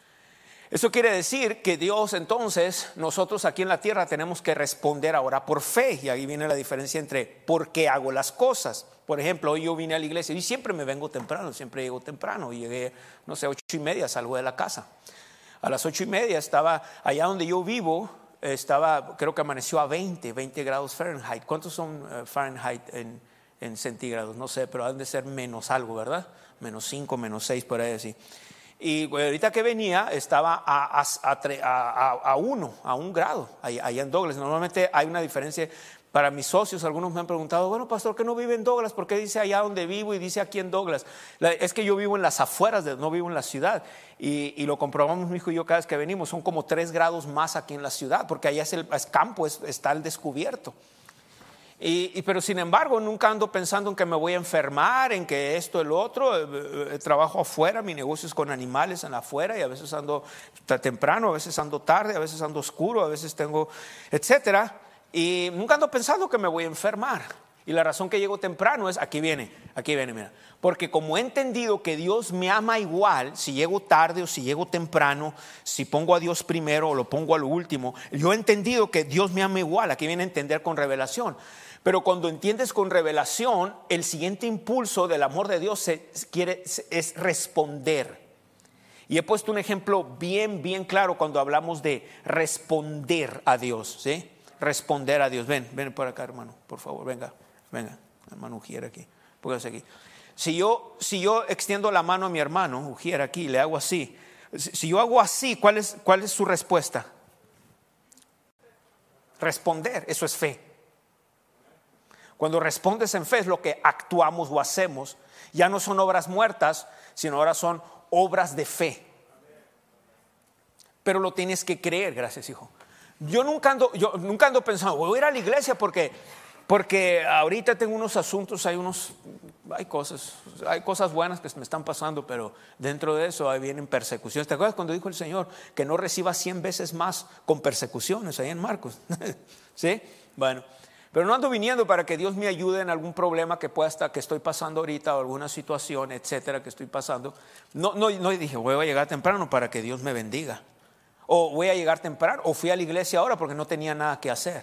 Eso quiere decir que Dios, entonces, nosotros aquí en la tierra tenemos que responder ahora por fe. Y ahí viene la diferencia entre por qué hago las cosas. Por ejemplo, hoy yo vine a la iglesia y siempre me vengo temprano, siempre llego temprano. Y llegué, no sé, ocho y media, salgo de la casa. A las ocho y media estaba allá donde yo vivo, estaba, creo que amaneció a veinte, veinte grados Fahrenheit. ¿Cuántos son uh, Fahrenheit en, en centígrados? No sé, pero han de ser menos algo, ¿verdad? Menos cinco, menos seis, por ahí así. Y ahorita que venía estaba a, a, a, a uno, a un grado, allá en Douglas. Normalmente hay una diferencia. Para mis socios, algunos me han preguntado, bueno, pastor, ¿qué no vive en Douglas? ¿Por qué dice allá donde vivo y dice aquí en Douglas? La, es que yo vivo en las afueras, de, no vivo en la ciudad. Y, y lo comprobamos mi hijo y yo cada vez que venimos. Son como tres grados más aquí en la ciudad, porque allá es, el, es campo, es, está al descubierto. Y, y, pero sin embargo nunca ando pensando en que me voy a enfermar, en que esto, el otro. eh, eh, trabajo afuera, mi negocio es con animales en afuera, y a veces ando temprano, a veces ando tarde, a veces ando oscuro, a veces tengo, etcétera. Y nunca ando pensando que me voy a enfermar. Y la razón que llego temprano es, aquí viene, aquí viene, mira. Porque como he entendido que Dios me ama igual, si llego tarde o si llego temprano, si pongo a Dios primero o lo pongo a lo último, yo he entendido que Dios me ama igual. Aquí viene a entender con revelación. Pero cuando entiendes con revelación, el siguiente impulso del amor de Dios se, quiere, es responder. Y he puesto un ejemplo bien, bien claro cuando hablamos de responder a Dios, ¿sí? Responder a Dios. Ven, ven por acá, hermano, por favor, venga, venga, hermano Ujier aquí, póngase aquí. Si yo, si yo extiendo la mano a mi hermano Ujier aquí, le hago así. Si yo hago así, ¿cuál es, cuál es su respuesta? Responder, eso es fe. Cuando respondes en fe es lo que actuamos o hacemos. Ya no son obras muertas, sino ahora son obras de fe. Pero lo tienes que creer, gracias hijo. Yo nunca ando, yo nunca ando pensando, voy a ir a la iglesia porque, porque ahorita tengo unos asuntos, hay unos, hay cosas, hay cosas buenas que me están pasando, pero dentro de eso ahí vienen persecuciones. ¿Te acuerdas cuando dijo el Señor que no reciba cien veces más con persecuciones ahí en Marcos? ¿Sí? Bueno. Pero no ando viniendo para que Dios me ayude en algún problema que pueda estar, que estoy pasando ahorita, o alguna situación, etcétera, que estoy pasando. No, no, no dije, voy a llegar temprano para que Dios me bendiga. O voy a llegar temprano, o fui a la iglesia ahora porque no tenía nada que hacer.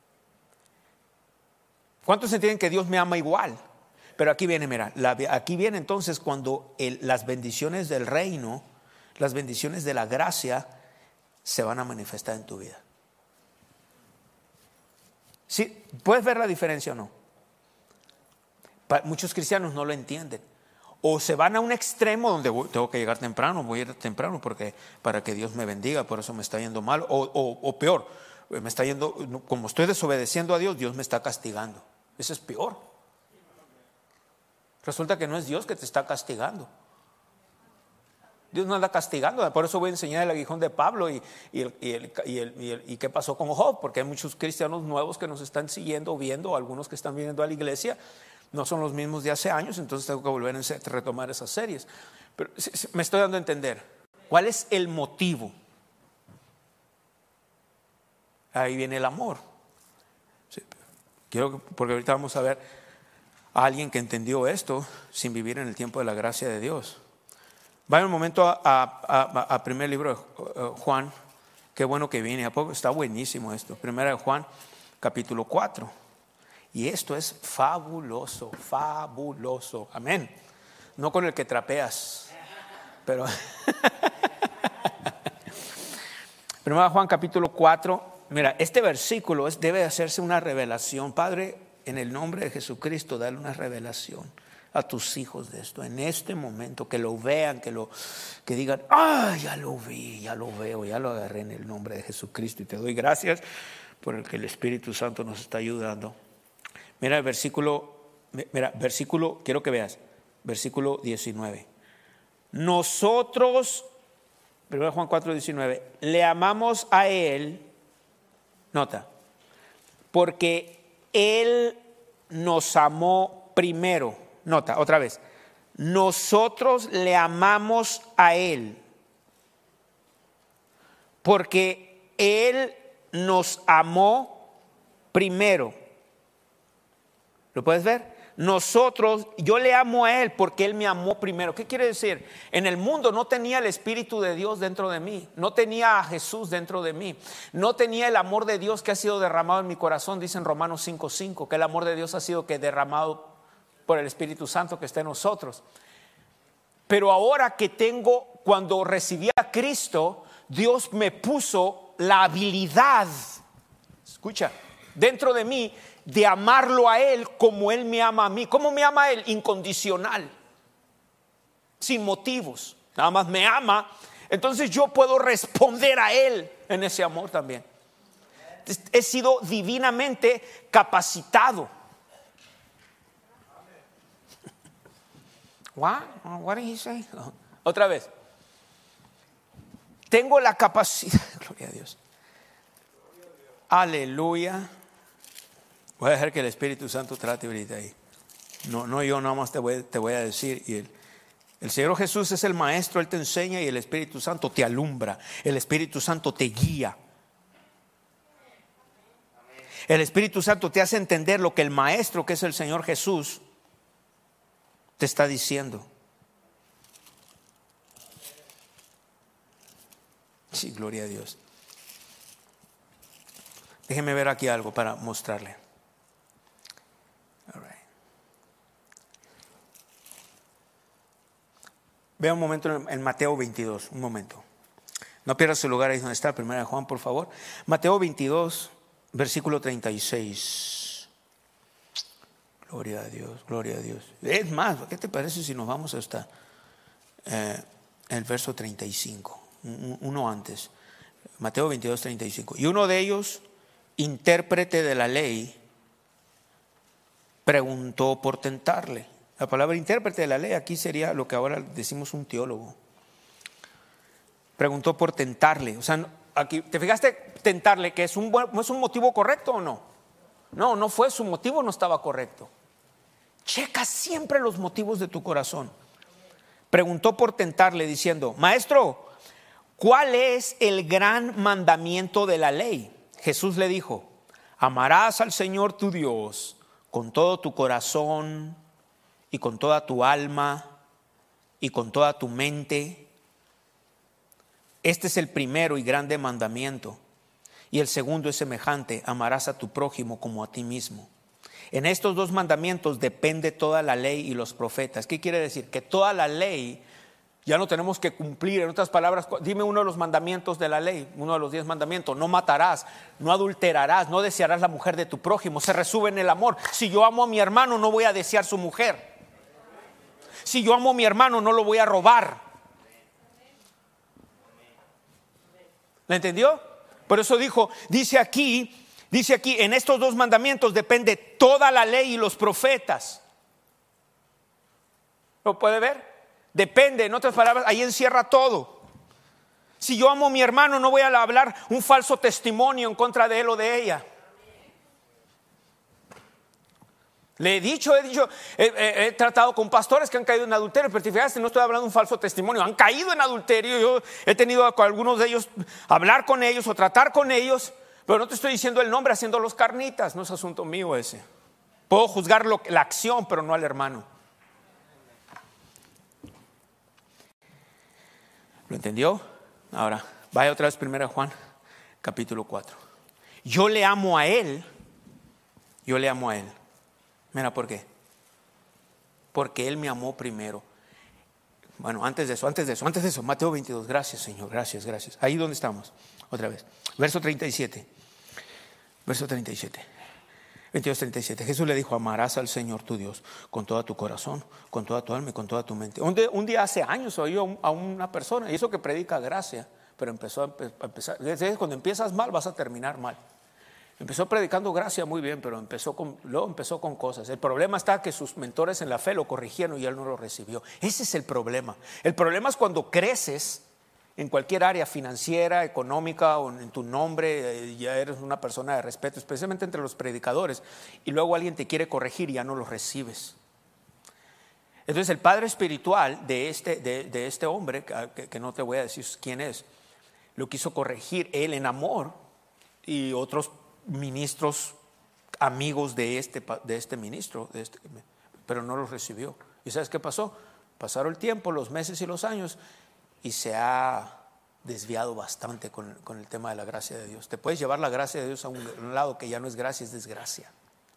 ¿Cuántos entienden que Dios me ama igual? Pero aquí viene, mira, la, aquí viene entonces cuando el, las bendiciones del reino, las bendiciones de la gracia se van a manifestar en tu vida. ¿Sí? ¿Puedes ver la diferencia o no? Muchos cristianos no lo entienden. O se van a un extremo donde voy, tengo que llegar temprano, voy a ir temprano porque, para que Dios me bendiga, por eso me está yendo mal. O, o, o peor, me está yendo, como estoy desobedeciendo a Dios, Dios me está castigando. Eso es peor. Resulta que no es Dios que te está castigando. Dios no anda castigando. Por eso voy a enseñar el aguijón de Pablo y, y, el, y, el, y, el, y, el, y qué pasó con Job, porque hay muchos cristianos nuevos que nos están siguiendo, viendo, algunos que están viniendo a la iglesia, no son los mismos de hace años, entonces tengo que volver a retomar esas series. Pero me estoy dando a entender, ¿cuál es el motivo? Ahí viene el amor. Sí, quiero, porque ahorita vamos a ver a alguien que entendió esto sin vivir en el tiempo de la gracia de Dios. Vaya un momento a, a, a, a primer libro de Juan. Qué bueno que viene. ¿A poco? Está buenísimo esto. Primera de Juan, capítulo cuatro. Y esto es fabuloso, fabuloso. Amén. No con el que trapeas, pero Primera de Juan, capítulo cuatro. Mira, este versículo es, debe hacerse una revelación. Padre, en el nombre de Jesucristo, dale una revelación a tus hijos de esto, en este momento, que lo vean, que lo que digan, ah, ya lo vi, ya lo veo, ya lo agarré en el nombre de Jesucristo, y te doy gracias por el que el Espíritu Santo nos está ayudando. Mira el versículo, mira, versículo, quiero que veas, versículo diecinueve. Nosotros, primero Juan cuatro, diecinueve, le amamos a Él, nota, porque Él nos amó primero. Nota, otra vez. Nosotros le amamos a Él porque Él nos amó primero. ¿Lo puedes ver? Nosotros, yo le amo a Él porque Él me amó primero. ¿Qué quiere decir? En el mundo no tenía el Espíritu de Dios dentro de mí, no tenía a Jesús dentro de mí, no tenía el amor de Dios que ha sido derramado en mi corazón. Dice en Romanos cinco cinco que el amor de Dios ha sido que derramado por el Espíritu Santo que está en nosotros. Pero ahora que tengo, cuando recibí a Cristo, Dios me puso la habilidad, escucha, dentro de mí, de amarlo a Él como Él me ama a mí. ¿Cómo me ama a Él? Incondicional, sin motivos, nada más me ama. Entonces yo puedo responder a Él en ese amor también. He sido divinamente capacitado. What? What did he say? Otra vez. Tengo la capacidad, gloria a Dios. Aleluya. Voy a dejar que el Espíritu Santo trate ahorita ahí. No, no yo nada más te voy, te voy a decir. Y el, el Señor Jesús es el maestro, Él te enseña y el Espíritu Santo te alumbra. El Espíritu Santo te guía. El Espíritu Santo te hace entender lo que el maestro, que es el Señor Jesús, te está diciendo. Sí, gloria a Dios. Déjeme ver aquí algo para mostrarle. Vea un momento en, en Mateo veintidós, un momento. No pierdas su lugar ahí donde está, primera de Juan, por favor. Mateo veintidós, versículo treinta y seis. Gloria a Dios, gloria a Dios. Es más, ¿qué te parece si nos vamos hasta eh, el verso treinta y cinco? Uno antes. Mateo veintidós, treinta y cinco. Y uno de ellos, intérprete de la ley, preguntó por tentarle. La palabra intérprete de la ley aquí sería lo que ahora decimos un teólogo. Preguntó por tentarle. O sea, aquí, ¿te fijaste? Tentarle, que es un, buen, ¿es un motivo correcto o no? No, no fue, su motivo no estaba correcto. Checa siempre los motivos de tu corazón. Preguntó por tentarle diciendo: Maestro, ¿cuál es el gran mandamiento de la ley? Jesús le dijo: amarás al Señor tu Dios con todo tu corazón y con toda tu alma y con toda tu mente. Este es el primero y grande mandamiento. Y el segundo es semejante: amarás a tu prójimo como a ti mismo. En estos dos mandamientos depende toda la ley y los profetas. ¿Qué quiere decir? Que toda la ley ya no tenemos que cumplir. En otras palabras, dime uno de los mandamientos de la ley, uno de los diez mandamientos: no matarás, no adulterarás, no desearás la mujer de tu prójimo. Se resume en el amor. Si yo amo a mi hermano, no voy a desear su mujer. Si yo amo a mi hermano, no lo voy a robar. ¿Le entendió? Por eso dijo, dice aquí, dice aquí, en estos dos mandamientos depende toda la ley y los profetas. ¿Lo puede ver? Depende, en otras palabras, ahí encierra todo. Si yo amo a mi hermano, no voy a hablar un falso testimonio en contra de él o de ella. Le he dicho, he dicho, he, he, he tratado con pastores que han caído en adulterio, pero te fijaste, no estoy hablando de un falso testimonio, han caído en adulterio. Yo he tenido con algunos de ellos hablar con ellos o tratar con ellos, pero no te estoy diciendo el nombre, haciendo los carnitas, no es asunto mío ese. Puedo juzgar lo, la acción, pero no al hermano. ¿Lo entendió? Ahora, vaya otra vez primera Juan, capítulo cuatro. Yo le amo a él, yo le amo a él. Mira, ¿por qué? Porque él me amó primero. Bueno, antes de eso, antes de eso, antes de eso, Mateo veintidós, gracias Señor, gracias, gracias. Ahí donde estamos, otra vez. Verso treinta y siete. Verso treinta y siete. veintidós, treinta y siete. Jesús le dijo: amarás al Señor tu Dios con todo tu corazón, con toda tu alma y con toda tu mente. Un día, un día hace años oí a una persona, y eso que predica gracia, pero empezó a, a empezar. Cuando empiezas mal, vas a terminar mal. Empezó predicando gracia muy bien, pero empezó con, luego empezó con cosas. El problema está que sus mentores en la fe lo corrigieron y él no lo recibió. Ese es el problema. El problema es cuando creces en cualquier área financiera, económica o en tu nombre, ya eres una persona de respeto, especialmente entre los predicadores, y luego alguien te quiere corregir y ya no lo recibes. Entonces el padre espiritual de este, de, de este hombre, que, que no te voy a decir quién es, lo quiso corregir él en amor, y otros ministros amigos de este, de este ministro, de este, pero no los recibió. ¿Y sabes qué pasó? Pasaron el tiempo, los meses y los años, y se ha desviado bastante con, con el tema de la gracia de Dios. Te puedes llevar la gracia de Dios a un, a un lado que ya no es gracia, es desgracia.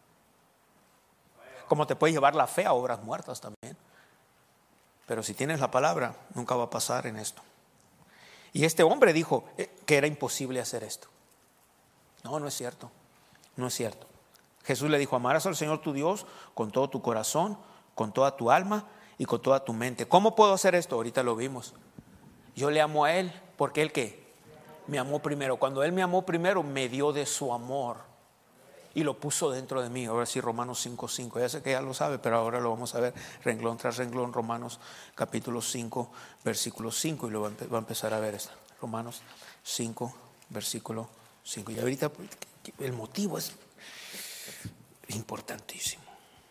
Como te puedes llevar la fe a obras muertas también. Pero si tienes la palabra, nunca va a pasar en esto. Y este hombre dijo que era imposible hacer esto. No, no es cierto, no es cierto. Jesús le dijo: amarás al Señor tu Dios con todo tu corazón, con toda tu alma y con toda tu mente. ¿Cómo puedo hacer esto? Ahorita lo vimos. Yo le amo a Él porque Él ¿qué? Me amó primero. Cuando Él me amó primero, me dio de su amor y lo puso dentro de mí. Ahora sí, Romanos cinco, cinco. Ya sé que ya lo sabe, pero ahora lo vamos a ver renglón tras renglón. Romanos capítulo cinco, versículo cinco, y lo va a empezar a ver esto. Romanos cinco, versículo cinco. Y ahorita el motivo es importantísimo.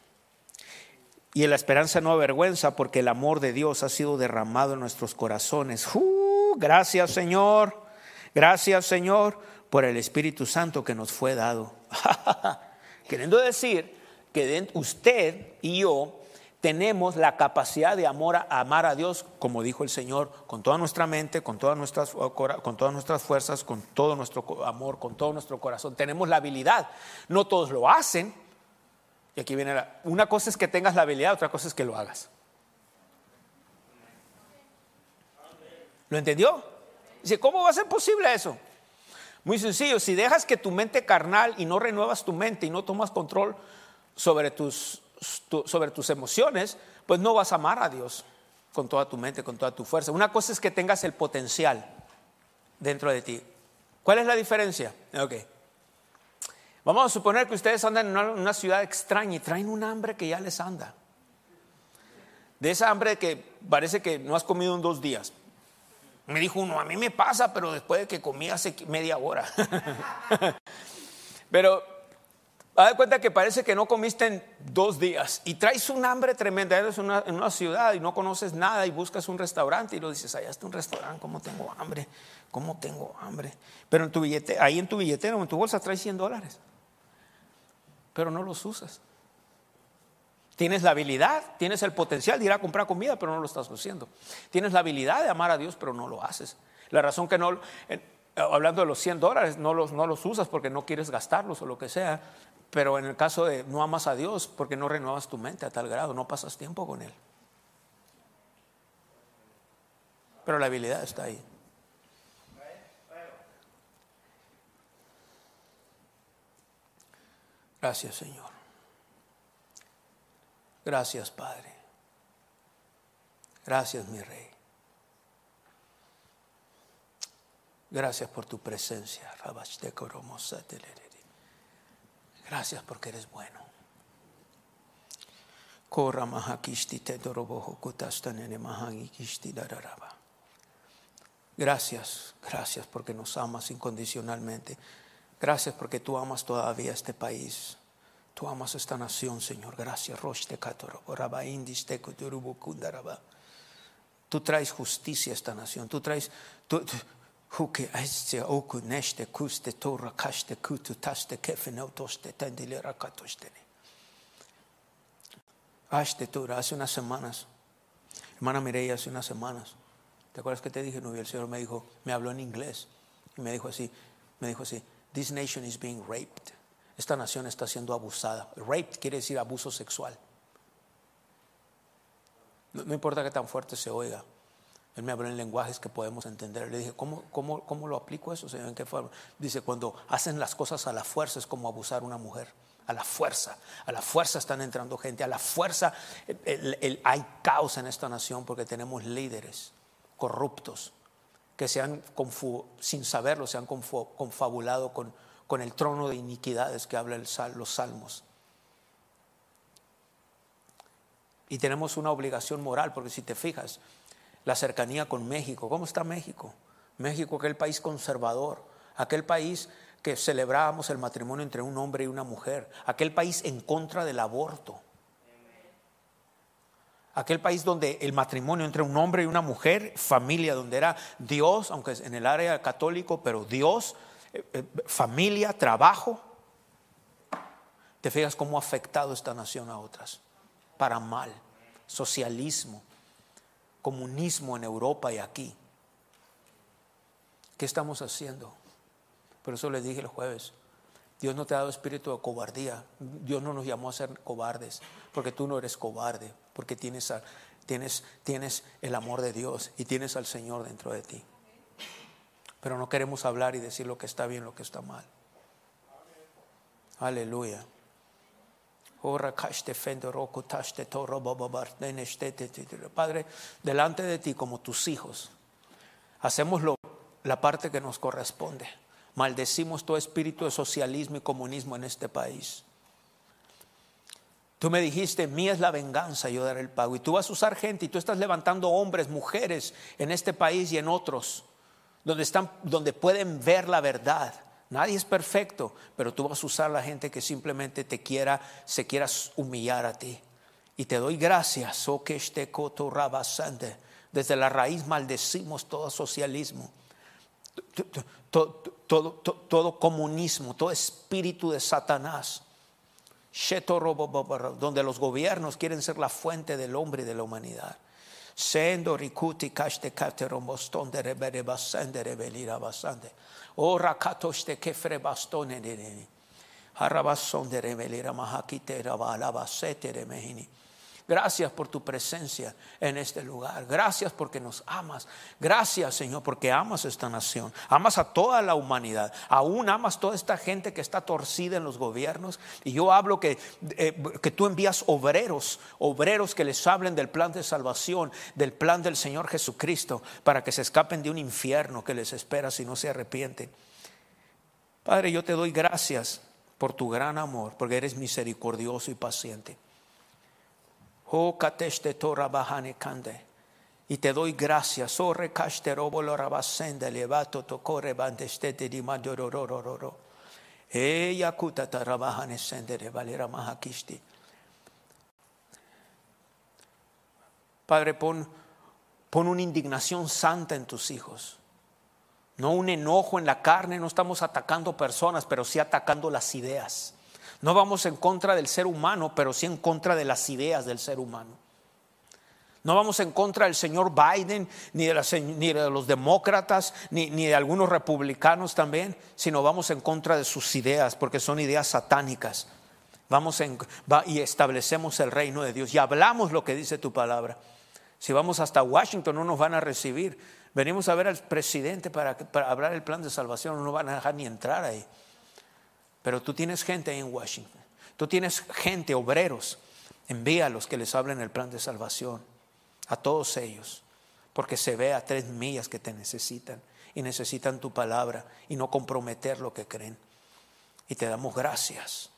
Y en la esperanza no avergüenza, porque el amor de Dios ha sido derramado en nuestros corazones. Uh, gracias Señor, gracias Señor por el Espíritu Santo que nos fue dado. Queriendo decir que usted y yo tenemos la capacidad de amor a, amar a Dios, como dijo el Señor, con toda nuestra mente, con todas nuestras, con todas nuestras fuerzas, con todo nuestro amor, con todo nuestro corazón. Tenemos la habilidad. No todos lo hacen. Y aquí viene la, una cosa es que tengas la habilidad, otra cosa es que lo hagas. ¿Lo entendió? Dice, ¿cómo va a ser posible eso? Muy sencillo, si dejas que tu mente carnal y no renuevas tu mente y no tomas control sobre tus, tu, sobre tus emociones, pues no vas a amar a Dios con toda tu mente, con toda tu fuerza. Una cosa es que tengas el potencial dentro de ti. ¿Cuál es la diferencia? Ok. Vamos a suponer que ustedes andan en una, una ciudad extraña y traen un hambre que ya les anda. De esa hambre que parece que no has comido en dos días. Me dijo uno, a mí me pasa, pero después de que comí hace media hora. Pero haz de cuenta que parece que no comiste en dos días y traes un hambre tremenda. Eres una, en una ciudad y no conoces nada y buscas un restaurante y lo dices, allá está un restaurante, ¿cómo tengo hambre? ¿Cómo tengo hambre? Pero en tu billete, ahí en tu billetera o en tu bolsa traes cien dólares. Pero no los usas. Tienes la habilidad, tienes el potencial de ir a comprar comida, pero no lo estás haciendo. Tienes la habilidad de amar a Dios, pero no lo haces. La razón que no, eh, hablando de los cien dólares, no los, no los usas porque no quieres gastarlos o lo que sea. Pero en el caso de no amas a Dios, porque no renuevas tu mente a tal grado, no pasas tiempo con Él. Pero la habilidad está ahí. Gracias, Señor. Gracias, Padre. Gracias, mi Rey. Gracias por tu presencia. Gracias porque eres bueno. Gracias, gracias porque nos amas incondicionalmente. Gracias porque tú amas todavía este país. Tú amas esta nación, Señor. Gracias. Tú traes justicia a esta nación. Tú traes... Tú, tú, hace unas semanas, hermana Mireya, hace unas semanas, ¿te acuerdas que te dije? No, y el Señor me dijo, me habló en inglés y me dijo así, me dijo así, this nation is being raped. Esta nación está siendo abusada. Rape quiere decir abuso sexual. No, no importa que tan fuerte se oiga. Él me habló en lenguajes que podemos entender. Le dije, ¿cómo, cómo, cómo lo aplico eso, Señor? ¿En qué forma? Dice, cuando hacen las cosas a la fuerza es como abusar a una mujer. A la fuerza. A la fuerza están entrando gente. A la fuerza el, el, el, hay caos en esta nación porque tenemos líderes corruptos que se han, sin saberlo, se han confabulado con con el trono de iniquidades que habla el sal, los salmos. Y tenemos una obligación moral, porque si te fijas, la cercanía con México, ¿cómo está México? México, aquel país conservador, aquel país que celebrábamos el matrimonio entre un hombre y una mujer, aquel país en contra del aborto, aquel país donde el matrimonio entre un hombre y una mujer, familia, donde era Dios, aunque es en el área católico, pero Dios, familia, trabajo. Te fijas cómo ha afectado esta nación a otras para mal. Socialismo, comunismo en Europa y aquí. ¿Qué estamos haciendo? Por eso les dije el jueves, Dios no te ha dado espíritu de cobardía. Dios no nos llamó a ser cobardes, porque tú no eres cobarde, porque tienes, a, tienes, tienes el amor de Dios y tienes al Señor dentro de ti. Pero no queremos hablar y decir lo que está bien, lo que está mal. Aleluya. Padre, delante de ti como tus hijos, hacemos lo, la parte que nos corresponde. Maldecimos todo espíritu de socialismo y comunismo en este país. Tú me dijiste, mía es la venganza, yo daré el pago. Y tú vas a usar gente y tú estás levantando hombres, mujeres en este país y en otros, donde están, donde pueden ver la verdad. Nadie es perfecto, pero tú vas a usar a la gente que simplemente te quiera, se quiera humillar a ti. Y te doy gracias. Desde la raíz maldecimos todo socialismo, todo, todo, todo, todo comunismo, todo espíritu de Satanás, donde los gobiernos quieren ser la fuente del hombre y de la humanidad. Sendo rikuti kashte kateron boston de rebere basande rebelira basande. O rakatoshte kefre bastone de harabasson de rebelira mahakite rabala basete de mehini. Gracias por tu presencia en este lugar. Gracias porque nos amas. Gracias, Señor, porque amas esta nación. Amas a toda la humanidad. Aún amas toda esta gente que está torcida en los gobiernos. Y yo hablo que, eh, que tú envías obreros, obreros que les hablen del plan de salvación, del plan del Señor Jesucristo, para que se escapen de un infierno que les espera si no se arrepienten. Padre, yo te doy gracias por tu gran amor, porque eres misericordioso y paciente. Oh, kateshte Torah bahane kande. Y te doy gracias. Oh, rekaste robolo rabasende levato tokore bandestete di madororororo. E yakuta tarabahane sende de valera mahakishti. Padre, pon, pon una indignación santa en tus hijos. No un enojo en la carne. No estamos atacando personas, pero sí atacando las ideas. No vamos en contra del ser humano, pero sí en contra de las ideas del ser humano. No vamos en contra del señor Biden, ni de, la, ni de los demócratas, ni, ni de algunos republicanos también, sino vamos en contra de sus ideas, porque son ideas satánicas. Vamos en, va, y establecemos el reino de Dios y hablamos lo que dice tu palabra. Si vamos hasta Washington no nos van a recibir. Venimos a ver al presidente para, para hablar el plan de salvación, no nos van a dejar ni entrar ahí. Pero tú tienes gente ahí en Washington. Tú tienes gente, obreros. Envíalos que les hablen el plan de salvación. A todos ellos. Porque se ve a tres millas que te necesitan. Y necesitan tu palabra. Y no comprometer lo que creen. Y te damos gracias.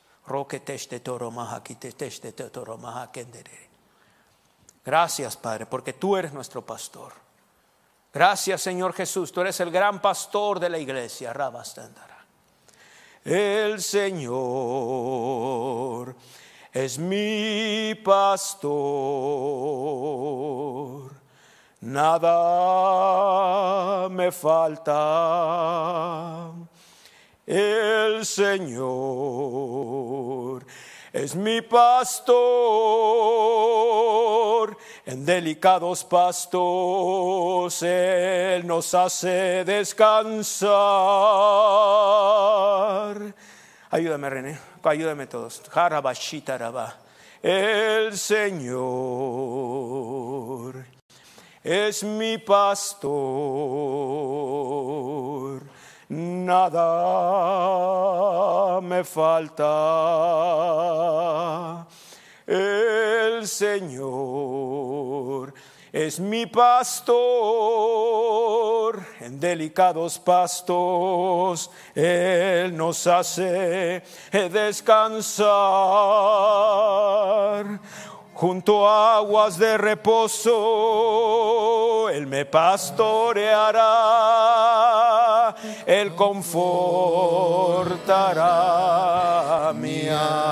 Gracias, Padre, porque tú eres nuestro pastor. Gracias, Señor Jesús. Tú eres el gran pastor de la iglesia. Rabastandara. El Señor es mi pastor, nada me falta. El Señor es mi pastor, en delicados pastos Él nos hace descansar. Ayúdame, René, ayúdame todos. El Señor es mi pastor, nada me falta. El Señor es mi pastor, en delicados pastos Él nos hace descansar. Junto a aguas de reposo Él me pastoreará, Él confortará mi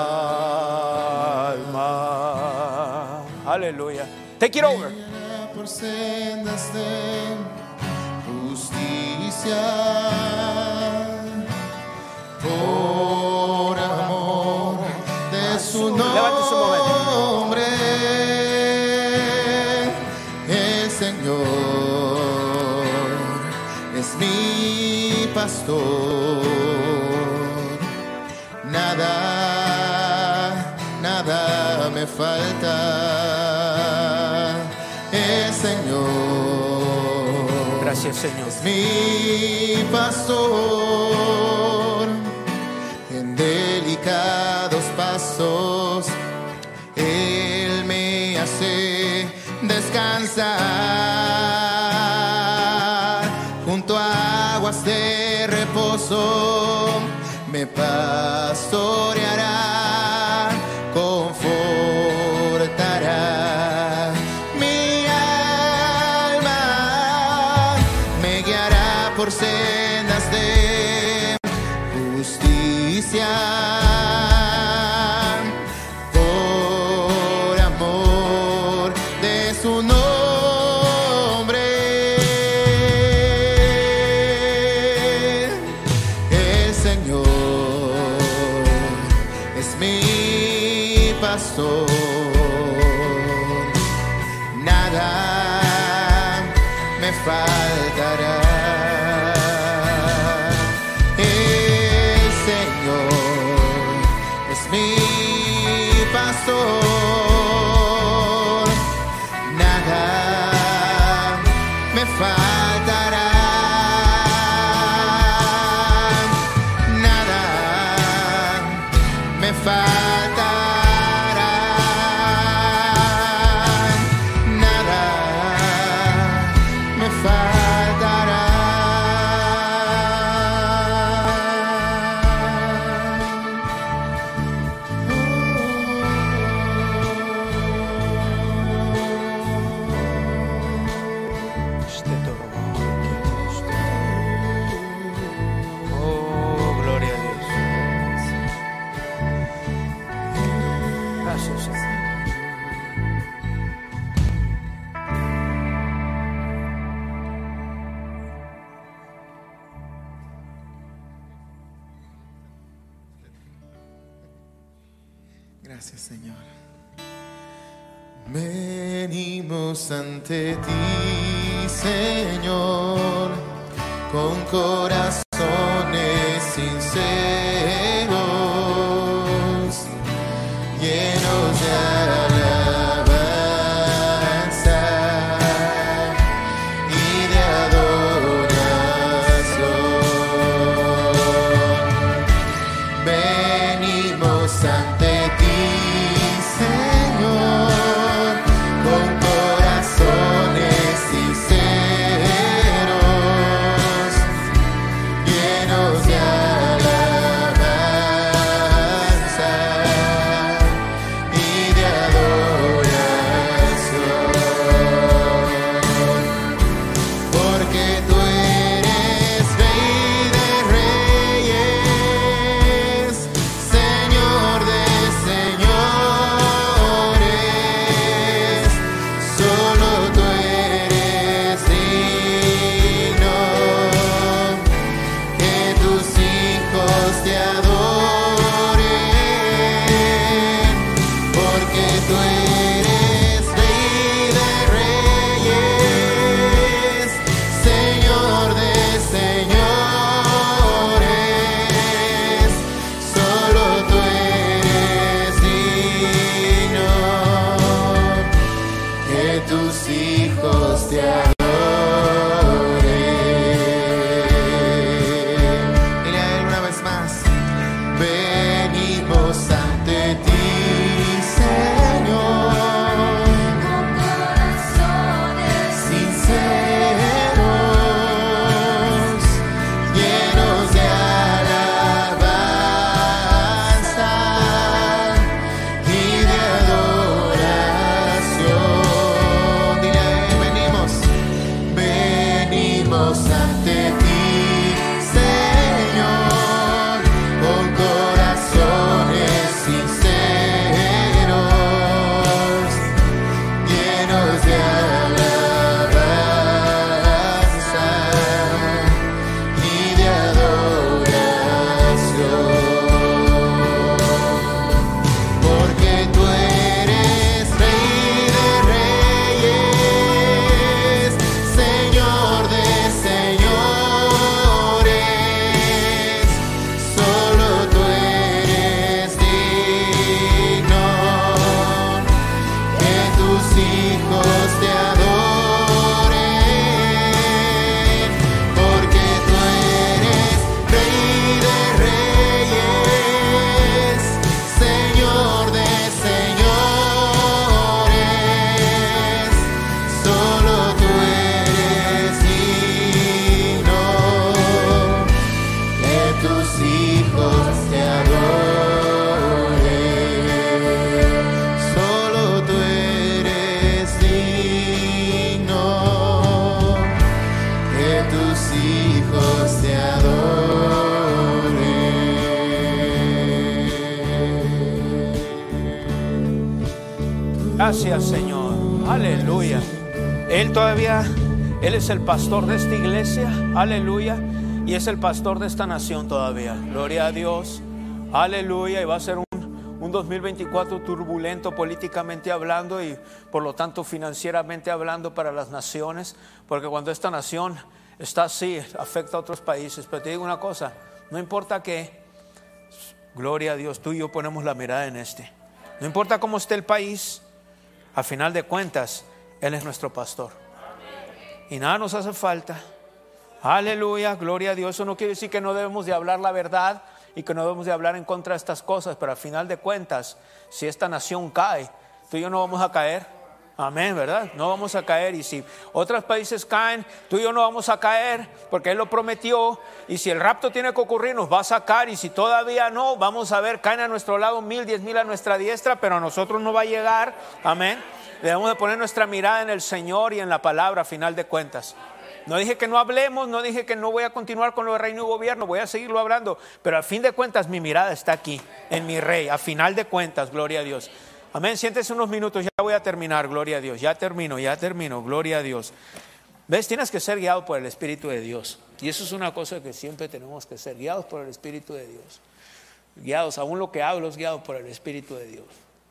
alma. Aleluya. Take it over. Por sendas de justicia, por amor de su nombre, el Señor es mi pastor, nada, nada me falta. El Señor, gracias, Señor, es mi pastor, en delicados pasos Él me hace descansar. Junto a aguas de reposo me pastoreará, confortará mi alma, me guiará por sendas de justicia, por amor de su nombre. El Señor es mi pastor, nada me faltará. El Señor es mi pastor, Gracias, Señor. Venimos ante ti, Señor, con corazones sinceros, llenos de alabanza y de adoración. Venimos ante ti, Señor, con corazones sinceros, llenos de alabanza y de adoración, porque tú eres Rey de Reyes, Señor de señores, solo tú eres digno, que tus hijos te adoren, porque tú eres Rey de Reyes, Señor de señores, solo tú eres digno, que tus hijos te adoren. Dile a él una vez más. Venimos ante ti, Señor, con corazones sinceros, llenos de alabanza y de adoración. Dile a él, venimos, venimos ante ti, Señor, con corazones sinceros, llenos de alabanza y de adoración, porque tú eres Rey de Reyes, Señor de señores, solo tú eres digno, que tus hijos te adoren, porque tú eres Rey de Reyes, Señor de señores, solo tú eres digno, que tus hijos te adoren, solo tú eres digno, que tus hijos te adoren. Gracias, Señor. Aleluya. Él todavía, Él es el pastor de esta iglesia. Aleluya. Y es el pastor de esta nación todavía. Gloria a Dios. Aleluya. Y va a ser un, un dos mil veinticuatro turbulento políticamente hablando y por lo tanto financieramente hablando para las naciones. Porque cuando esta nación está así, afecta a otros países. Pero te digo una cosa, no importa qué, gloria a Dios, tú y yo ponemos la mirada en este. No importa cómo esté el país, al final de cuentas, Él es nuestro pastor. Y nada nos hace falta. Aleluya, gloria a Dios. Eso no quiere decir que no debemos de hablar la verdad y que no debemos de hablar en contra de estas cosas. Pero al final de cuentas, si esta nación cae, tú y yo no vamos a caer. Amén, ¿verdad? No vamos a caer. Y si otros países caen, tú y yo no vamos a caer, porque Él lo prometió. Y si el rapto tiene que ocurrir, nos va a sacar. Y si todavía no, vamos a ver, caen a nuestro lado mil, diez mil a nuestra diestra, pero a nosotros no va a llegar. Amén. Debemos de poner nuestra mirada en el Señor y en la palabra a final de cuentas. No dije que no hablemos, no dije que no voy a continuar con lo de reino y gobierno, voy a seguirlo hablando, pero a fin de cuentas mi mirada está aquí, en mi Rey, a final de cuentas, gloria a Dios. Amén, siéntese unos minutos, ya voy a terminar, gloria a Dios, ya termino, ya termino, gloria a Dios. ¿Ves? Tienes que ser guiado por el Espíritu de Dios, y eso es una cosa que siempre tenemos que ser, guiados por el Espíritu de Dios. Guiados, aún lo que hablo es guiado por el Espíritu de Dios.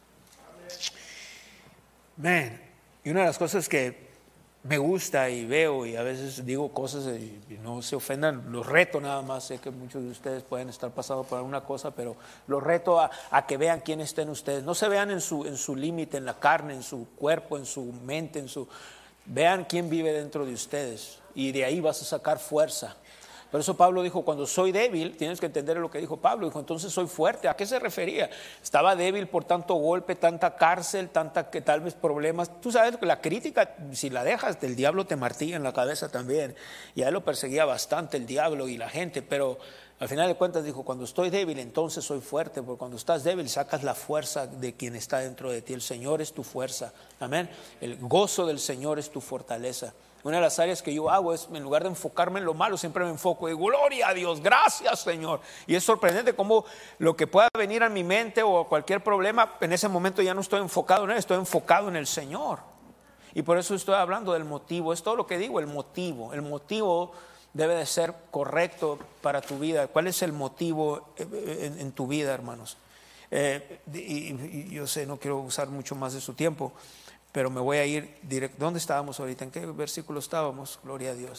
Man, y una de las cosas que me gusta y veo, y a veces digo cosas y no se ofendan, los reto nada más. Sé que muchos de ustedes pueden estar pasando por alguna cosa, pero los reto a, a que vean quién está en ustedes. No se vean en su, en su límite, en la carne, en su cuerpo, en su mente, en su... Vean quién vive dentro de ustedes y de ahí vas a sacar fuerza. Por eso Pablo dijo, cuando soy débil, tienes que entender lo que dijo Pablo, dijo, entonces soy fuerte. ¿A qué se refería? Estaba débil por tanto golpe, tanta cárcel, tanta que tal vez problemas. Tú sabes que la crítica, si la dejas, el diablo te martilla en la cabeza también. Y a él lo perseguía bastante el diablo y la gente, pero al final de cuentas dijo, cuando estoy débil, entonces soy fuerte, porque cuando estás débil sacas la fuerza de quien está dentro de ti. El Señor es tu fuerza, amén. El gozo del Señor es tu fortaleza. Una de las áreas que yo hago es, en lugar de enfocarme en lo malo, siempre me enfoco y digo, gloria a Dios, gracias Señor. Y es sorprendente cómo lo que pueda venir a mi mente o cualquier problema, en ese momento ya no estoy enfocado en él, estoy enfocado en el Señor. Y por eso estoy hablando del motivo, es todo lo que digo, el motivo. El motivo debe de ser correcto para tu vida. ¿Cuál es el motivo en, en tu vida, hermanos? Eh, y, y yo sé, no quiero usar mucho más de su tiempo, pero me voy a ir directo. ¿Dónde estábamos ahorita? ¿En qué versículo estábamos? Gloria a Dios.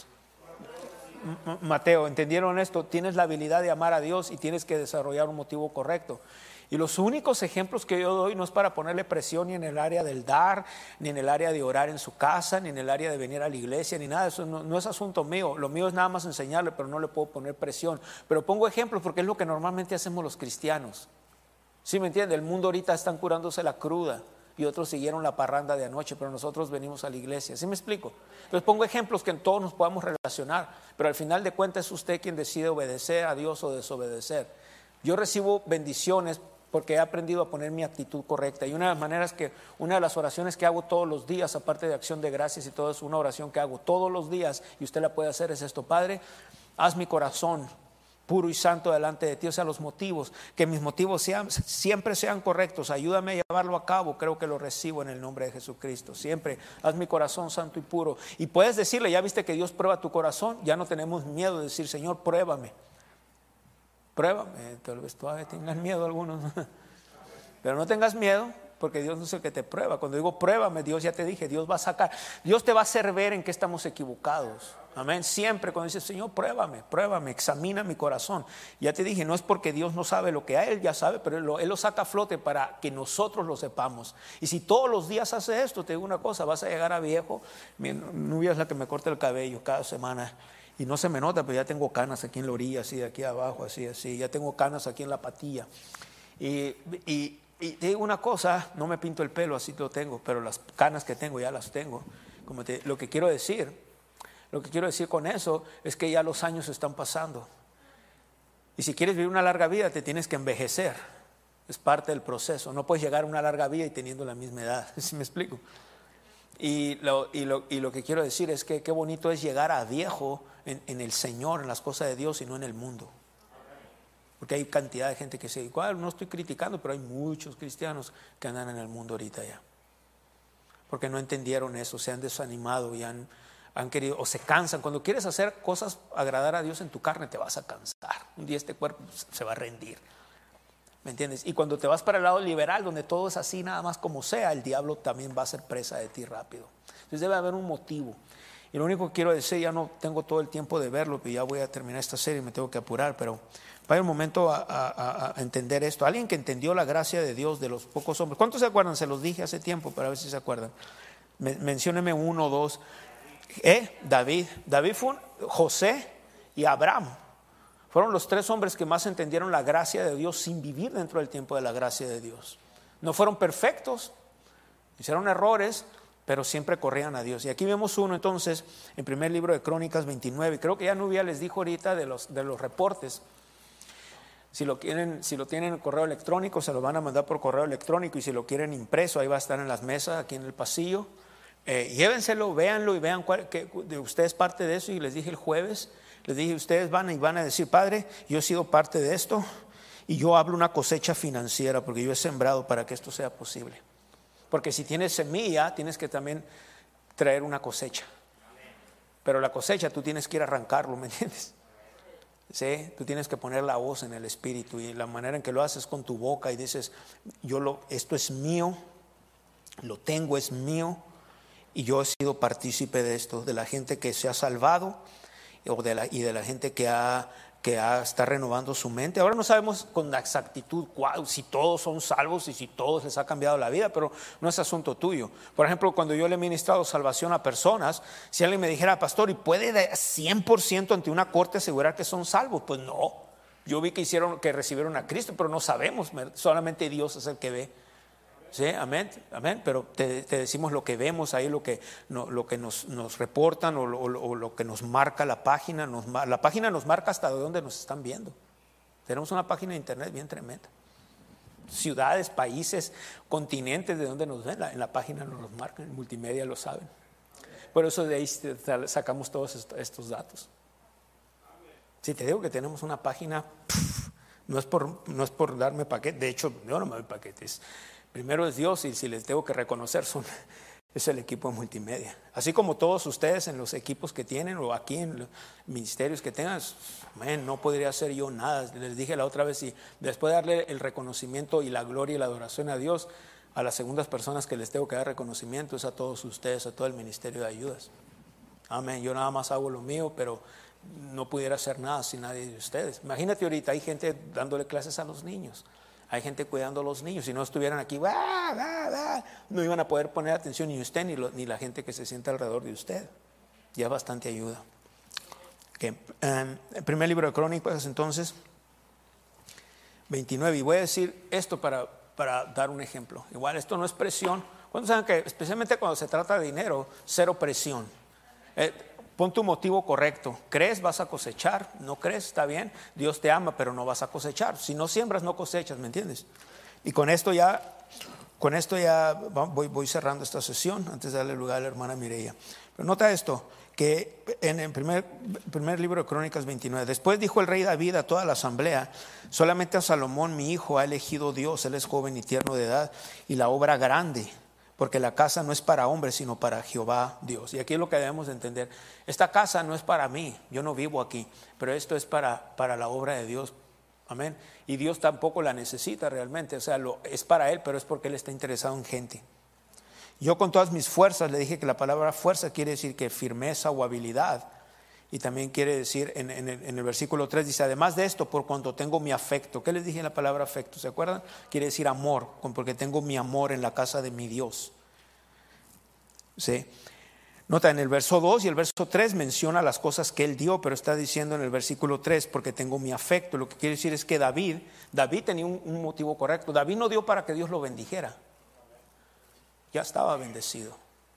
M- Mateo, ¿entendieron esto? Tienes la habilidad de amar a Dios y tienes que desarrollar un motivo correcto. Y los únicos ejemplos que yo doy no es para ponerle presión ni en el área del dar, ni en el área de orar en su casa, ni en el área de venir a la iglesia, ni nada. Eso no, no es asunto mío. Lo mío es nada más enseñarle, pero no le puedo poner presión. Pero pongo ejemplos porque es lo que normalmente hacemos los cristianos. ¿Sí me entiende? El mundo ahorita están curándose la cruda y otros siguieron la parranda de anoche, pero nosotros venimos a la iglesia. ¿Sí me explico? Entonces pongo ejemplos que en todos nos podamos relacionar, pero al final de cuentas es usted quien decide obedecer a Dios o desobedecer. Yo recibo bendiciones porque he aprendido a poner mi actitud correcta, y una de las maneras que, una de las oraciones que hago todos los días, aparte de acción de gracias y todo, es una oración que hago todos los días, y usted la puede hacer, es esto: Padre, haz mi corazón puro y santo delante de ti. O sea, los motivos, que mis motivos sean, siempre sean correctos, ayúdame a llevarlo a cabo. Creo que lo recibo en el nombre de Jesucristo. Siempre haz mi corazón santo y puro. Y puedes decirle, ya viste que Dios prueba tu corazón, ya no tenemos miedo de decir, Señor, pruébame, pruébame. Tal vez todavía tengan miedo algunos, pero no tengas miedo, porque Dios no es el que te prueba. Cuando digo pruébame, Dios, ya te dije, Dios va a sacar, Dios te va a hacer ver en qué estamos equivocados. Amén. Siempre cuando dices, Señor, pruébame, pruébame, examina mi corazón. Ya te dije, no es porque Dios no sabe lo que a Él ya sabe, pero Él lo, él lo saca a flote para que nosotros lo sepamos. Y si todos los días hace esto, te digo una cosa, vas a llegar a viejo. Mi novia es la que me corta el cabello cada semana. Y no se me nota, pero ya tengo canas aquí en la orilla, así de aquí abajo, así, así. Ya tengo canas aquí en la patilla. Y, y, y te digo una cosa, no me pinto el pelo, así lo tengo, pero las canas que tengo ya las tengo. Como te, lo que quiero decir, lo que quiero decir con eso es que ya los años están pasando. Y si quieres vivir una larga vida, te tienes que envejecer. Es parte del proceso. No puedes llegar a una larga vida y teniendo la misma edad. ¿Sí me explico? Y lo, y, lo, y lo que quiero decir es que qué bonito es llegar a viejo en, en el Señor, en las cosas de Dios y no en el mundo. Porque hay cantidad de gente que se igual, no estoy criticando, pero hay muchos cristianos que andan en el mundo ahorita ya. Porque no entendieron eso, se han desanimado y han, han querido, o se cansan. Cuando quieres hacer cosas, agradar a Dios en tu carne, te vas a cansar. Un día este cuerpo se va a rendir. ¿Me entiendes? Y cuando te vas para el lado liberal, donde todo es así nada más como sea, el diablo también va a ser presa de ti rápido. Entonces debe haber un motivo. Y lo único que quiero decir, ya no tengo todo el tiempo de verlo, pero ya voy a terminar esta serie y me tengo que apurar, pero vaya un momento a, a, a entender esto. Alguien que entendió la gracia de Dios de los pocos hombres. ¿Cuántos se acuerdan? Se los dije hace tiempo, para ver si se acuerdan. Men- mencióneme uno o dos. ¿Eh? David. David fue un, José y Abraham. Fueron los tres hombres que más entendieron la gracia de Dios sin vivir dentro del tiempo de la gracia de Dios. No fueron perfectos, hicieron errores, pero siempre corrían a Dios. Y aquí vemos uno entonces, en primer libro de Crónicas veintinueve. Creo que ya Nubia les dijo ahorita de los, de los reportes. Si lo quieren, si lo tienen en correo electrónico, se lo van a mandar por correo electrónico. Y si lo quieren impreso, ahí va a estar en las mesas, aquí en el pasillo. Eh, llévenselo, véanlo y vean cuál, que de usted es parte de eso. Y les dije el jueves, les dije, ustedes van y van a decir, Padre, yo he sido parte de esto y yo hablo una cosecha financiera porque yo he sembrado para que esto sea posible. Porque si tienes semilla, tienes que también traer una cosecha. Pero la cosecha tú tienes que ir a arrancarlo, ¿me entiendes? ¿sí? Tú tienes que poner la voz en el espíritu, y la manera en que lo haces con tu boca y dices, yo lo, esto es mío, lo tengo, es mío, y yo he sido partícipe de esto, de la gente que se ha salvado o de la, y de la gente que ha que ha, está renovando su mente. Ahora no sabemos con exactitud cuál, si todos son salvos y si todos les ha cambiado la vida, pero no es asunto tuyo. Por ejemplo, cuando yo le he ministrado salvación a personas, si alguien me dijera, pastor, ¿y puede de cien por ciento ante una corte asegurar que son salvos? Pues no. Yo vi que hicieron, que recibieron a Cristo, pero no sabemos, solamente Dios es el que ve. Sí, amén, amén, pero te, te decimos lo que vemos ahí, lo que, no, lo que nos, nos reportan o, o, o lo que nos marca la página. Nos, la página nos marca hasta de dónde nos están viendo. Tenemos una página de internet bien tremenda. Ciudades, países, continentes de donde nos ven, la, en la página nos marcan, en multimedia lo saben. Por eso de ahí sacamos todos estos datos. Si te digo que tenemos una página, pff, no, es por, no es por darme paquete, de hecho yo no me doy paquetes. Primero es Dios, y si les tengo que reconocer son, es el equipo de multimedia. Así como todos ustedes en los equipos que tienen o aquí en los ministerios que tengan, man, no podría hacer yo nada. Les dije la otra vez, y después de darle el reconocimiento y la gloria y la adoración a Dios, a las segundas personas que les tengo que dar reconocimiento es a todos ustedes, a todo el ministerio de ayudas. Amén. Yo nada más hago lo mío, pero no pudiera hacer nada sin nadie de ustedes. Imagínate ahorita, hay gente dándole clases a los niños. Hay gente cuidando a los niños. Si no estuvieran aquí, bah, bah, bah, no iban a poder poner atención ni usted ni, lo, ni la gente que se sienta alrededor de usted. Ya bastante ayuda. Okay. Um, el primer libro de Crónicas, entonces, veintinueve. Y voy a decir esto para, para dar un ejemplo. Igual, esto no es presión. ¿Cuántos saben que, especialmente cuando se trata de dinero, cero presión? Eh, Pon tu motivo correcto. ¿Crees? Vas a cosechar. ¿No crees? Está bien. Dios te ama, pero no vas a cosechar. Si no siembras, no cosechas, ¿me entiendes? Y con esto ya, con esto ya voy, voy cerrando esta sesión antes de darle lugar a la hermana Mireya. Pero nota esto, que en el primer, primer libro de Crónicas veintinueve, después dijo el rey David a toda la asamblea, solamente a Salomón mi hijo ha elegido Dios, él es joven y tierno de edad, y la obra grande, porque la casa no es para hombres, sino para Jehová Dios. Y aquí es lo que debemos de entender. Esta casa no es para mí, yo no vivo aquí, pero esto es para, para la obra de Dios. Amén. Y Dios tampoco la necesita realmente, o sea, lo, es para Él, pero es porque Él está interesado en gente. Yo con todas mis fuerzas, le dije que la palabra fuerza quiere decir que firmeza o habilidad. Y también quiere decir, en, en, el, en el versículo tres dice, además de esto, por cuanto tengo mi afecto. ¿Qué les dije en la palabra afecto? ¿Se acuerdan? Quiere decir amor, porque tengo mi amor en la casa de mi Dios. ¿Sí? Nota, en el verso dos y el verso tres menciona las cosas que él dio, pero está diciendo en el versículo tres, porque tengo mi afecto. Lo que quiere decir es que David, David tenía un, un motivo correcto. David no dio para que Dios lo bendijera. Ya estaba bendecido.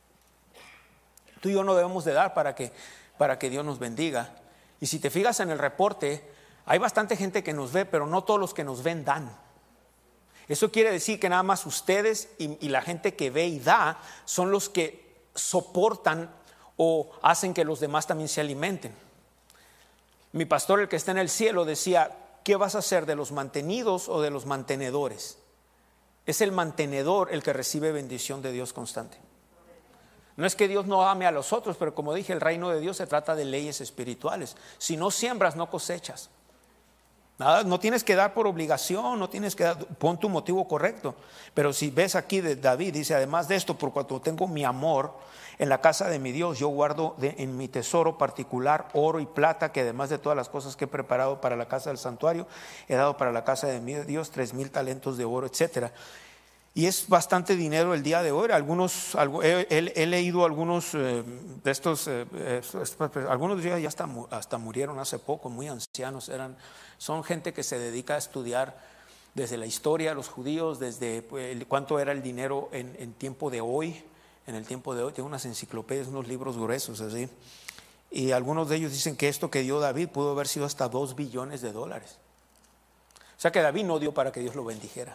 Tú y yo no debemos de dar para que para que Dios nos bendiga. Y si te fijas en el reporte, hay bastante gente que nos ve, pero no todos los que nos ven dan. Eso quiere decir que nada más ustedes y, y la gente que ve y da son los que soportan o hacen que los demás también se alimenten. Mi pastor, el que está en el cielo, decía, ¿qué vas a hacer, de los mantenidos o de los mantenedores? Es el mantenedor el que recibe bendición de Dios constante. No es que Dios no ame a los otros, pero como dije, el reino de Dios se trata de leyes espirituales. Si no siembras, no cosechas. Nada, no tienes que dar por obligación, no tienes que dar, pon tu motivo correcto. Pero si ves aquí de David, dice, además de esto, por cuanto tengo mi amor en la casa de mi Dios, yo guardo de, en mi tesoro particular oro y plata, que además de todas las cosas que he preparado para la casa del santuario, he dado para la casa de mi Dios tres mil talentos de oro, etcétera. Y es bastante dinero el día de hoy. Algunos, he, he, he leído algunos eh, de estos, eh, eh, algunos ya hasta, hasta murieron hace poco, muy ancianos. Eran, son gente que se dedica a estudiar desde la historia de los judíos, desde eh, cuánto era el dinero en, en tiempo de hoy. En el tiempo de hoy tiene unas enciclopedias, unos libros gruesos así. Y algunos de ellos dicen que esto que dio David pudo haber sido hasta dos billones de dólares. O sea que David no dio para que Dios lo bendijera.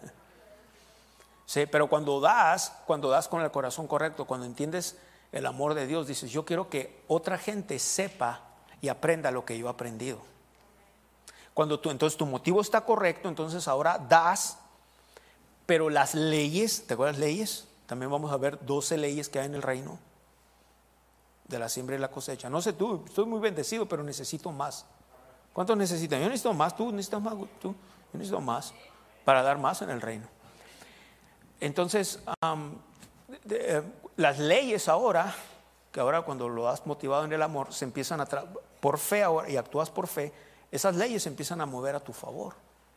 Sí, pero cuando das, cuando das con el corazón correcto, cuando entiendes el amor de Dios, dices, yo quiero que otra gente sepa y aprenda lo que yo he aprendido. Cuando tú, entonces tu motivo está correcto, entonces ahora das, pero las leyes, ¿te acuerdas leyes? También vamos a ver doce leyes que hay en el reino de la siembra y la cosecha. No sé tú, estoy muy bendecido, pero necesito más. ¿Cuántos necesitan? Yo necesito más, tú necesitas más, tú, yo necesito más para dar más en el reino. Entonces, um, de, de, las leyes ahora, que ahora cuando lo has motivado en el amor, se empiezan a tra- por fe ahora y actúas por fe, esas leyes se empiezan a mover a tu favor.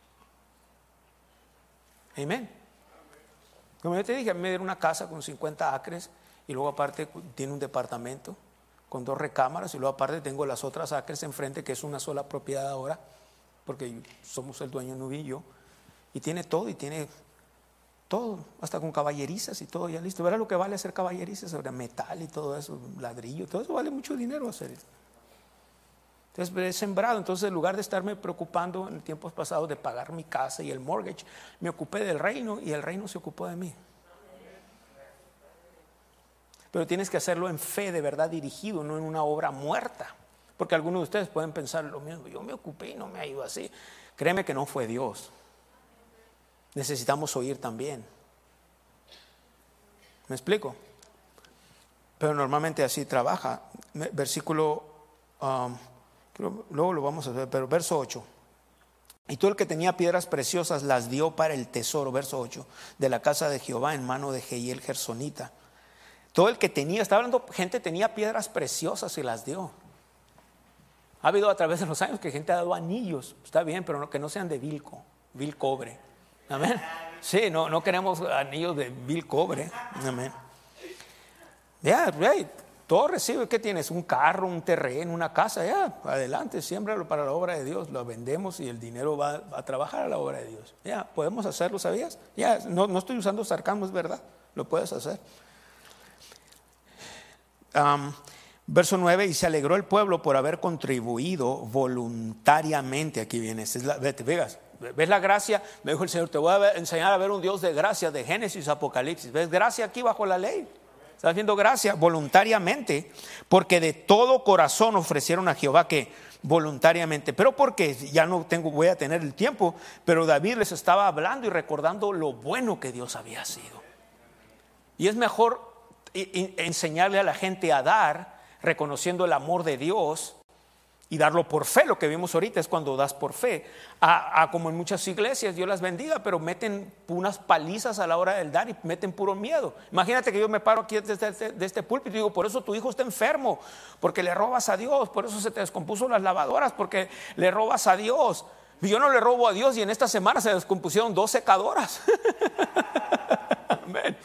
Amén. Como yo te dije, me dieron una casa con cincuenta acres y luego aparte tiene un departamento con dos recámaras y luego aparte tengo las otras acres enfrente, que es una sola propiedad ahora, porque somos el dueño Nubi y yo, y tiene todo, y tiene todo, hasta con caballerizas y todo ya listo. ¿Verás lo que vale hacer caballerizas? Sobre metal y todo eso, ladrillo, todo eso vale mucho dinero hacer eso. Entonces he sembrado. Entonces en lugar de estarme preocupando en tiempos pasados de pagar mi casa y el mortgage, me ocupé del reino y el reino se ocupó de mí. Pero tienes que hacerlo en fe de verdad dirigido, no en una obra muerta. Porque algunos de ustedes pueden pensar lo mismo. Yo me ocupé y no me ha ido así. Créeme que no fue Dios. Necesitamos oír también. ¿Me explico? Pero normalmente así trabaja. Versículo, um, luego lo vamos a ver, pero verso ocho. Y todo el que tenía piedras preciosas las dio para el tesoro, verso ocho, de la casa de Jehová en mano de Jehiel Gersonita. Todo el que tenía, está hablando, gente tenía piedras preciosas y las dio. Ha habido a través de los años que gente ha dado anillos, está bien, pero no, que no sean de vil, vil cobre. Amén. Sí, no, no queremos anillos de vil cobre. Amén. Ya, yeah, todo recibe. ¿Qué tienes? Un carro, un terreno, una casa. Ya, yeah, adelante, siémbralo para la obra de Dios. Lo vendemos y el dinero va a trabajar a la obra de Dios. Ya, yeah, podemos hacerlo, ¿sabías? Ya, yeah, no, no estoy usando sarcasmo, es verdad. Lo puedes hacer. Um, verso nueve, y se alegró el pueblo por haber contribuido voluntariamente. Aquí viene, es la, vete, veas, ves la gracia. Me dijo el Señor, te voy a ver, enseñar a ver un Dios de gracia, de Génesis, Apocalipsis. ¿Ves gracia aquí bajo la ley? Estás viendo gracia voluntariamente, porque de todo corazón ofrecieron a Jehová, que voluntariamente. Pero porque ya no tengo, voy a tener el tiempo, pero David les estaba hablando y recordando lo bueno que Dios había sido. Y es mejor enseñarle a la gente a dar, reconociendo el amor de Dios y darlo por fe. Lo que vimos ahorita es cuando das por fe, a, a como en muchas iglesias, Dios las bendiga, pero meten unas palizas a la hora del dar y meten puro miedo. Imagínate que yo me paro aquí desde este, de este púlpito y digo, por eso tu hijo está enfermo, porque le robas a Dios, por eso se te descompuso las lavadoras, porque le robas a Dios. Y yo no le robo a Dios, y en esta semana se descompusieron dos secadoras. Amén.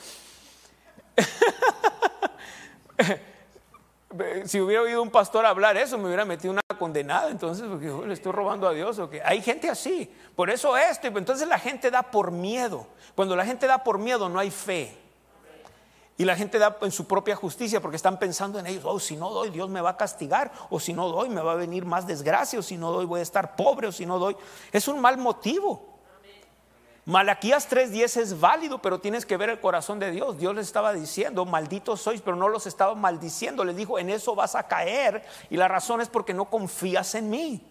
Si hubiera oído un pastor hablar eso, me hubiera metido una condenada. Entonces, porque oh, le estoy robando a Dios, ¿o qué? Hay gente así. Por eso esto, entonces la gente da por miedo. Cuando la gente da por miedo, no hay fe. Y la gente da en su propia justicia, porque están pensando en ellos. Oh, si no doy, Dios me va a castigar. O si no doy, me va a venir más desgracia. O si no doy, voy a estar pobre. O si no doy, es un mal motivo. Malaquías tres diez es válido, pero tienes que ver el corazón de Dios. Dios les estaba diciendo, malditos sois, pero no los estaba maldiciendo. Les dijo, en eso vas a caer, y la razón es porque no confías en mí.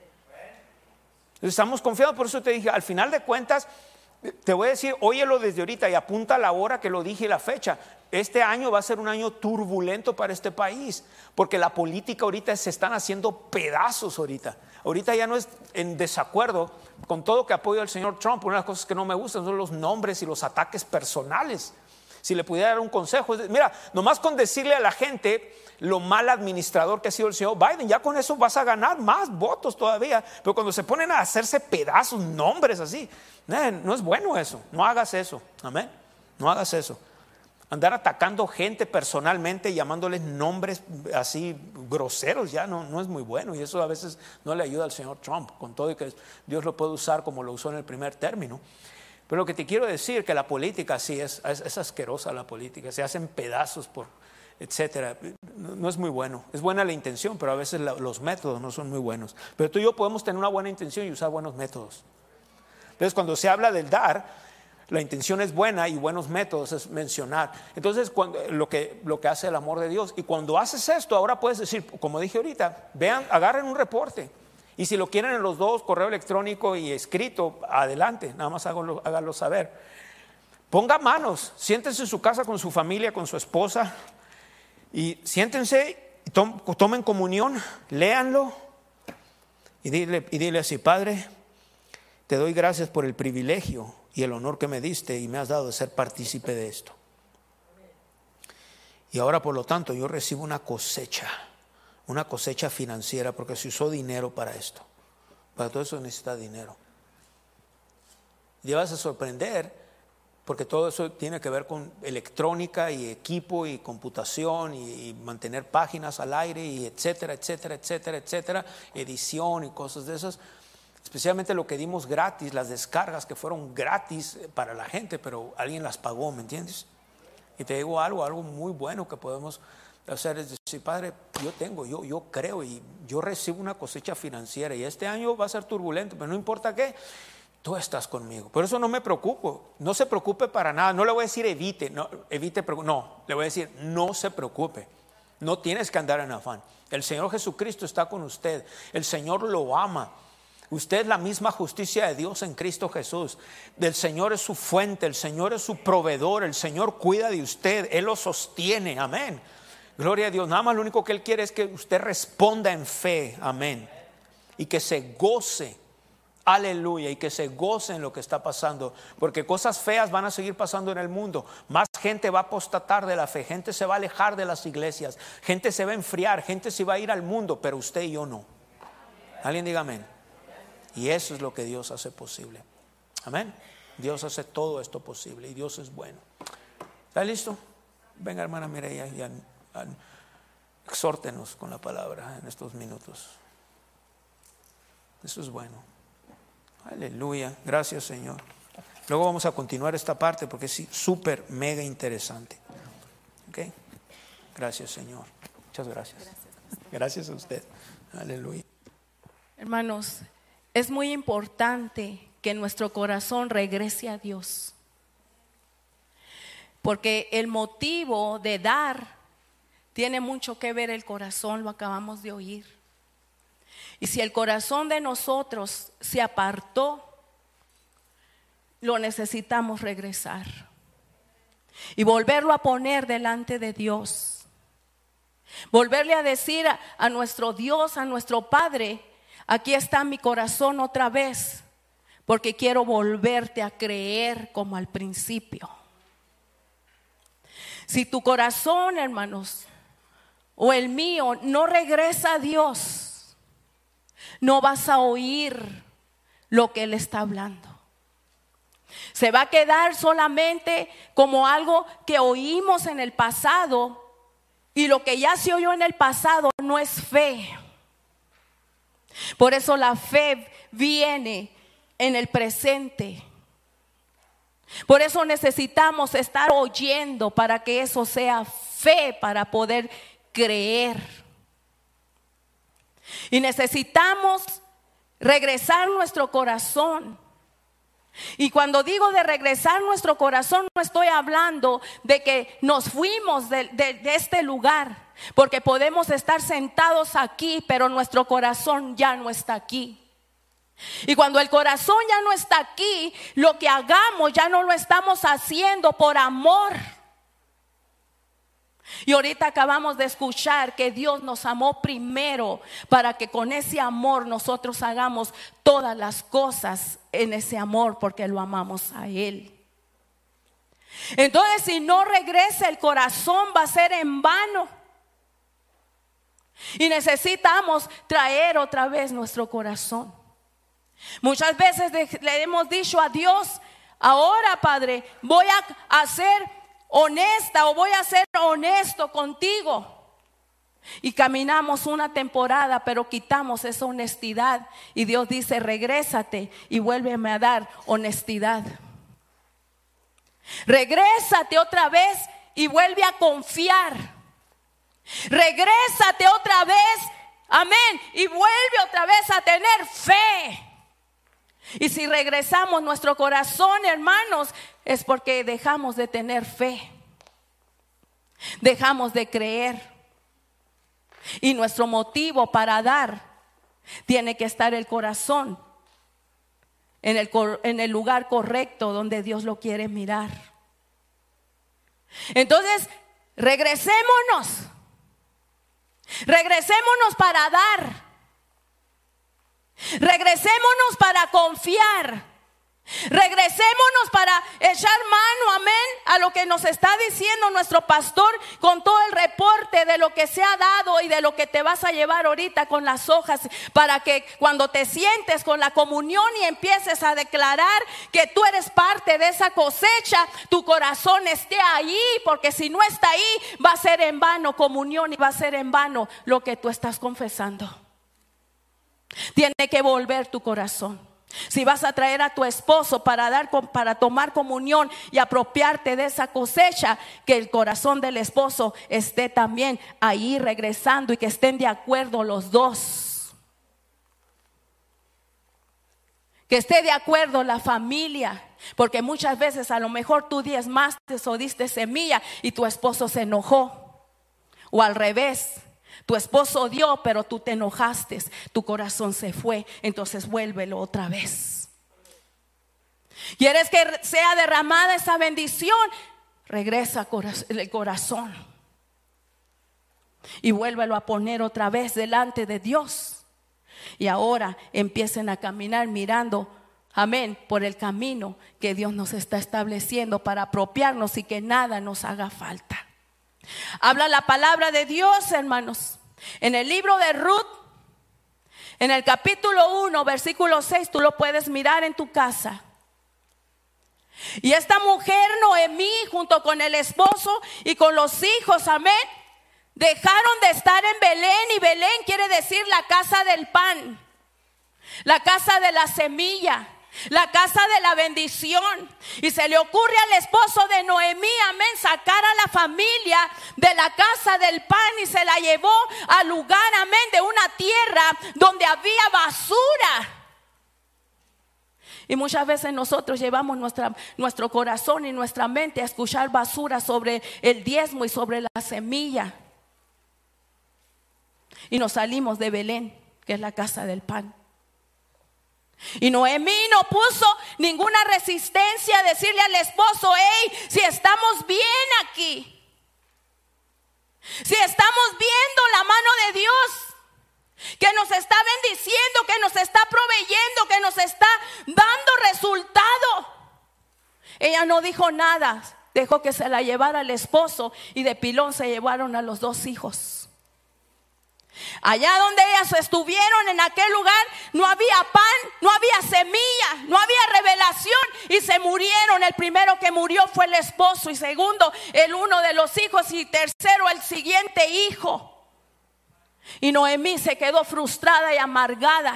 Estamos confiados, por eso te dije, al final de cuentas, te voy a decir, óyelo desde ahorita y apunta la hora que lo dije y la fecha. Este año va a ser un año turbulento para este país, porque la política ahorita se están haciendo pedazos ahorita. Ahorita ya no es en desacuerdo con todo que apoyo al señor Trump. Una de las cosas que no me gustan son los nombres y los ataques personales. Si le pudiera dar un consejo, es, mira, nomás con decirle a la gente lo mal administrador que ha sido el señor Biden, ya con eso vas a ganar más votos todavía. Pero cuando se ponen a hacerse pedazos, nombres así, eh, no es bueno eso. No hagas eso, amén. No hagas eso. Andar atacando gente personalmente, llamándoles nombres así groseros, ya no, no es muy bueno. Y eso a veces no le ayuda al señor Trump, con todo y que Dios lo puede usar como lo usó en el primer término. Pero lo que te quiero decir es que la política sí es, es, es asquerosa, la política. Se hacen pedazos, por, etcétera. No, no es muy bueno. Es buena la intención, pero a veces la, los métodos no son muy buenos. Pero tú y yo podemos tener una buena intención y usar buenos métodos. Entonces, cuando se habla del dar, la intención es buena y buenos métodos es mencionar. Entonces, cuando, lo, que, lo que hace el amor de Dios. Y cuando haces esto, ahora puedes decir, como dije ahorita, vean, agarren un reporte. Y si lo quieren en los dos, correo electrónico y escrito, adelante, nada más háganlo, háganlo saber. Ponga manos, siéntense en su casa con su familia, con su esposa, y siéntense, tom, tomen comunión, léanlo. Y dile, y dile así: Padre, te doy gracias por el privilegio y el honor que me diste y me has dado de ser partícipe de esto. Y ahora, por lo tanto, yo recibo una cosecha, una cosecha financiera, porque se usó dinero para esto. Para todo eso necesita dinero. Y vas a sorprender, porque todo eso tiene que ver con electrónica y equipo y computación y, y mantener páginas al aire y etcétera, etcétera, etcétera, etcétera, edición y cosas de esas. Especialmente lo que dimos gratis, las descargas que fueron gratis para la gente, pero alguien las pagó, ¿me entiendes? Y te digo algo, algo muy bueno que podemos hacer es decir: Padre, yo tengo, yo, yo creo y yo recibo una cosecha financiera y este año va a ser turbulento, pero no importa qué, tú estás conmigo. Por eso no me preocupo, no se preocupe para nada. No le voy a decir evite, no, evite, no, le voy a decir no se preocupe. No tienes que andar en afán. El Señor Jesucristo está con usted, el Señor lo ama. Usted es la misma justicia de Dios en Cristo Jesús. El Señor es su fuente, el Señor es su proveedor, el Señor cuida de usted, Él lo sostiene, amén. Gloria a Dios. Nada más lo único que Él quiere es que usted responda en fe, amén. Y que se goce, aleluya, y que se goce en lo que está pasando. Porque cosas feas van a seguir pasando en el mundo. Más gente va a apostatar de la fe, gente se va a alejar de las iglesias, gente se va a enfriar, gente se va a ir al mundo, pero usted y yo no. Alguien diga amén. Y eso es lo que Dios hace posible. Amén. Dios hace todo esto posible y Dios es bueno. ¿Está listo? Venga, hermana Mireya, y an, an, exhórtenos con la palabra en estos minutos. Eso es bueno. Aleluya. Gracias, Señor. Luego vamos a continuar esta parte porque es súper, mega interesante. ¿Ok? Gracias, Señor. Muchas gracias. Gracias a usted. Aleluya. Hermanos, es muy importante que nuestro corazón regrese a Dios, porque el motivo de dar tiene mucho que ver el corazón, lo acabamos de oír. Y si el corazón de nosotros se apartó, lo necesitamos regresar y volverlo a poner delante de Dios. Volverle a decir a, a nuestro Dios, a nuestro Padre: aquí está mi corazón otra vez, porque quiero volverte a creer como al principio. Si tu corazón, hermanos, o el mío no regresa a Dios, no vas a oír lo que Él está hablando. Se va a quedar solamente como algo que oímos en el pasado, y lo que ya se oyó en el pasado no es fe. Por eso la fe viene en el presente. Por eso necesitamos estar oyendo para que eso sea fe, para poder creer. Y necesitamos regresar nuestro corazón. Y cuando digo de regresar nuestro corazón, no estoy hablando de que nos fuimos de, de, de este lugar, porque podemos estar sentados aquí, pero nuestro corazón ya no está aquí. Y cuando el corazón ya no está aquí, lo que hagamos ya no lo estamos haciendo por amor. Y ahorita acabamos de escuchar que Dios nos amó primero, para que con ese amor nosotros hagamos todas las cosas en ese amor, porque lo amamos a Él. Entonces, si no regresa el corazón, va a ser en vano. Y necesitamos traer otra vez nuestro corazón. Muchas veces le hemos dicho a Dios: ahora, Padre, voy a ser honesta, o voy a ser honesto contigo. Y caminamos una temporada, pero quitamos esa honestidad, y Dios dice: regrésate y vuélveme a dar honestidad. Regrésate otra vez y vuelve a confiar. Regrésate otra vez, amén, y vuelve otra vez a tener fe. Y si regresamos nuestro corazón, hermanos, es porque dejamos de tener fe, dejamos de creer. Y nuestro motivo para dar tiene que estar el corazón en el, en el lugar correcto, donde Dios lo quiere mirar. Entonces, regresémonos. Regresémonos para dar. Regresémonos para confiar. Regresémonos para echar mano, amén, a lo que nos está diciendo nuestro pastor con todo el reporte de lo que se ha dado y de lo que te vas a llevar ahorita con las hojas, para que cuando te sientes con la comunión y empieces a declarar que tú eres parte de esa cosecha, tu corazón esté ahí, porque si no está ahí va a ser en vano comunión y va a ser en vano lo que tú estás confesando. Tiene que volver tu corazón. Si vas a traer a tu esposo para dar, para tomar comunión y apropiarte de esa cosecha, que el corazón del esposo esté también ahí regresando y que estén de acuerdo los dos. Que esté de acuerdo la familia, porque muchas veces a lo mejor tú diezmaste o diste semilla y tu esposo se enojó, o al revés. Tu esposo dio, pero tú te enojaste, tu corazón se fue, entonces vuélvelo otra vez. ¿Quieres que sea derramada esa bendición? Regresa el corazón y vuélvelo a poner otra vez delante de Dios. Y ahora empiecen a caminar mirando, amén, por el camino que Dios nos está estableciendo para apropiarnos y que nada nos haga falta. Habla la palabra de Dios, hermanos, en el libro de Ruth, en el capítulo uno, versículo seis, tú lo puedes mirar en tu casa. Y esta mujer Noemí, junto con el esposo y con los hijos, amén, dejaron de estar en Belén. Y Belén quiere decir la casa del pan, la casa de la semilla, la casa de la bendición. Y se le ocurre al esposo de Noemí, amén, sacar a la familia de la casa del pan y se la llevó al lugar, amén, de una tierra donde había basura. Y muchas veces nosotros llevamos nuestra, nuestro corazón y nuestra mente a escuchar basura sobre el diezmo y sobre la semilla. Y nos salimos de Belén, que es la casa del pan. Y Noemí no puso ninguna resistencia a decirle al esposo: hey, si estamos bien aquí, si estamos viendo la mano de Dios, que nos está bendiciendo, que nos está proveyendo, que nos está dando resultado. Ella no dijo nada, dejó que se la llevara el esposo y de pilón se llevaron a los dos hijos. Allá donde ellas estuvieron, en aquel lugar, no había pan, no había semilla, no había revelación y se murieron. El primero que murió fue el esposo, y segundo el uno de los hijos, y tercero el siguiente hijo. Y Noemí se quedó frustrada y amargada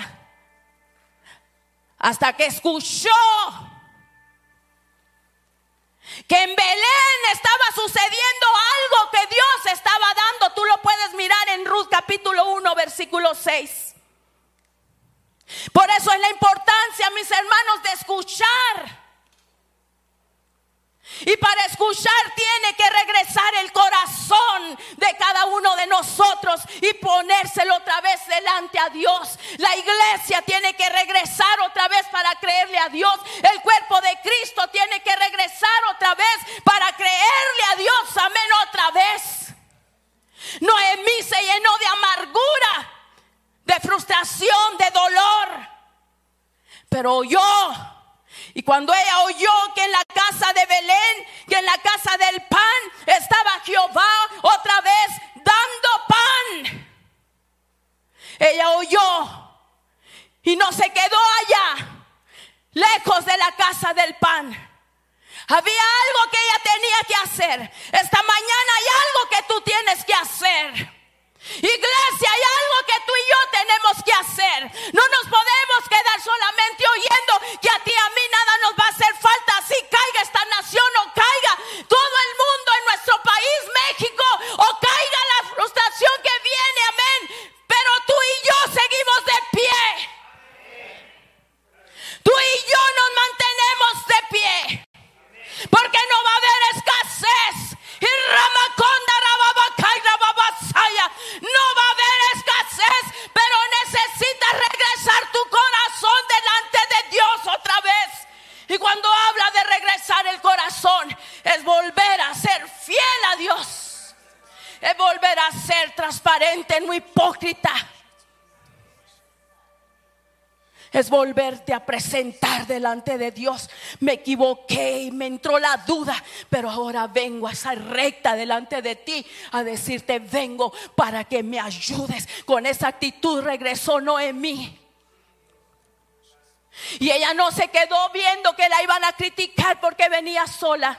hasta que escuchó que en Belén estaba sucediendo algo que Dios estaba dando. Tú lo puedes mirar en Ruth capítulo uno, versículo seis. Por eso es la importancia, mis hermanos, de escuchar. Y para escuchar tiene que regresar el corazón de cada uno de nosotros y ponérselo otra vez delante a Dios. La iglesia tiene que regresar otra vez para creerle a Dios. El cuerpo de Cristo tiene que regresar otra vez para creerle a Dios. Amén, otra vez. Noemí se llenó de amargura, de frustración, de dolor, pero oyó. Y cuando ella oyó que en la casa de Belén, que en la casa del pan, estaba Jehová otra vez dando pan, ella oyó y no se quedó allá, lejos de la casa del pan. Había algo que ella tenía que hacer. Esta mañana hay algo que tú tienes que hacer. Iglesia, hay algo que tú y yo tenemos que hacer. No nos podemos quedar solamente oyendo que a ti y a mí nada nos va a hacer falta. Si caiga esta nación o caiga todo el mundo en nuestro país, México, o caiga la frustración que viene, amén, pero tú y yo seguimos de pie. Tú y yo nos mantenemos de pie, porque no va a haber escasez. Y Ramaconda, Rababacay, Rababasaya, no va a haber escasez, pero necesitas regresar tu corazón delante de Dios otra vez. Y cuando habla de regresar el corazón, es volver a ser fiel a Dios, es volver a ser transparente, no hipócrita. Es volverte a presentar delante de Dios. Me equivoqué y me entró la duda, pero ahora vengo a estar recta delante de ti, a decirte: vengo para que me ayudes. Con esa actitud regresó Noemí. Y ella no se quedó viendo que la iban a criticar porque venía sola,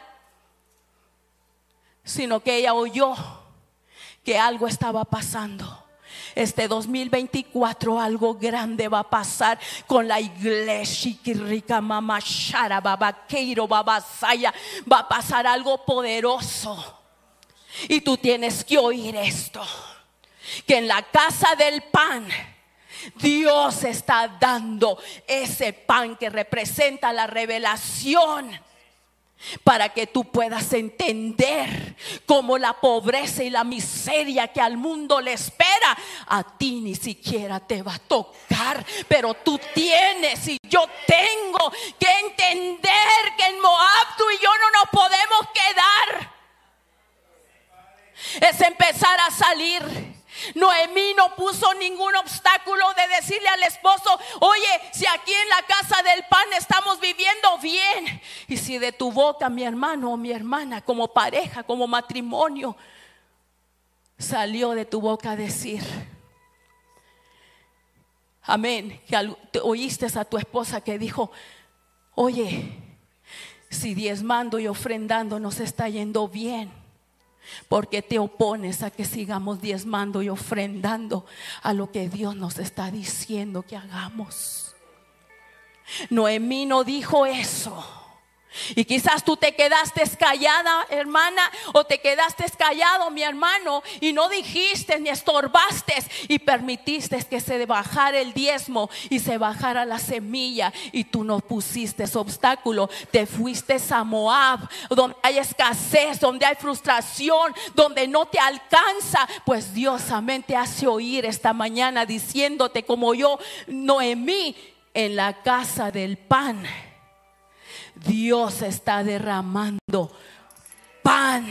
sino que ella oyó que algo estaba pasando. Este dos mil veinticuatro algo grande va a pasar con la iglesia. Va a pasar algo poderoso. Y tú tienes que oír esto: que en la casa del pan Dios está dando ese pan que representa la revelación, para que tú puedas entender cómo la pobreza y la miseria que al mundo le espera, a ti ni siquiera te va a tocar. Pero tú tienes y yo tengo que entender que en Moab tú y yo no nos podemos quedar. Es empezar a salir. Noemí no puso ningún obstáculo de decirle al esposo: oye, si aquí en la casa del pan estamos viviendo bien, y si de tu boca, mi hermano o mi hermana, como pareja, como matrimonio, salió de tu boca decir, amén, que oíste a tu esposa que dijo: oye, si diezmando y ofrendando nos está yendo bien, ¿por qué te opones a que sigamos diezmando y ofrendando a lo que Dios nos está diciendo que hagamos? Noemí no dijo eso. Y quizás tú te quedaste callada, hermana, o te quedaste callado, mi hermano, y no dijiste ni estorbaste y permitiste que se bajara el diezmo y se bajara la semilla, y tú no pusiste ese obstáculo. Te fuiste a Moab, donde hay escasez, donde hay frustración, donde no te alcanza. Pues Dios, amén, te hace oír esta mañana diciéndote, como yo, Noemí, en la casa del pan Dios está derramando pan.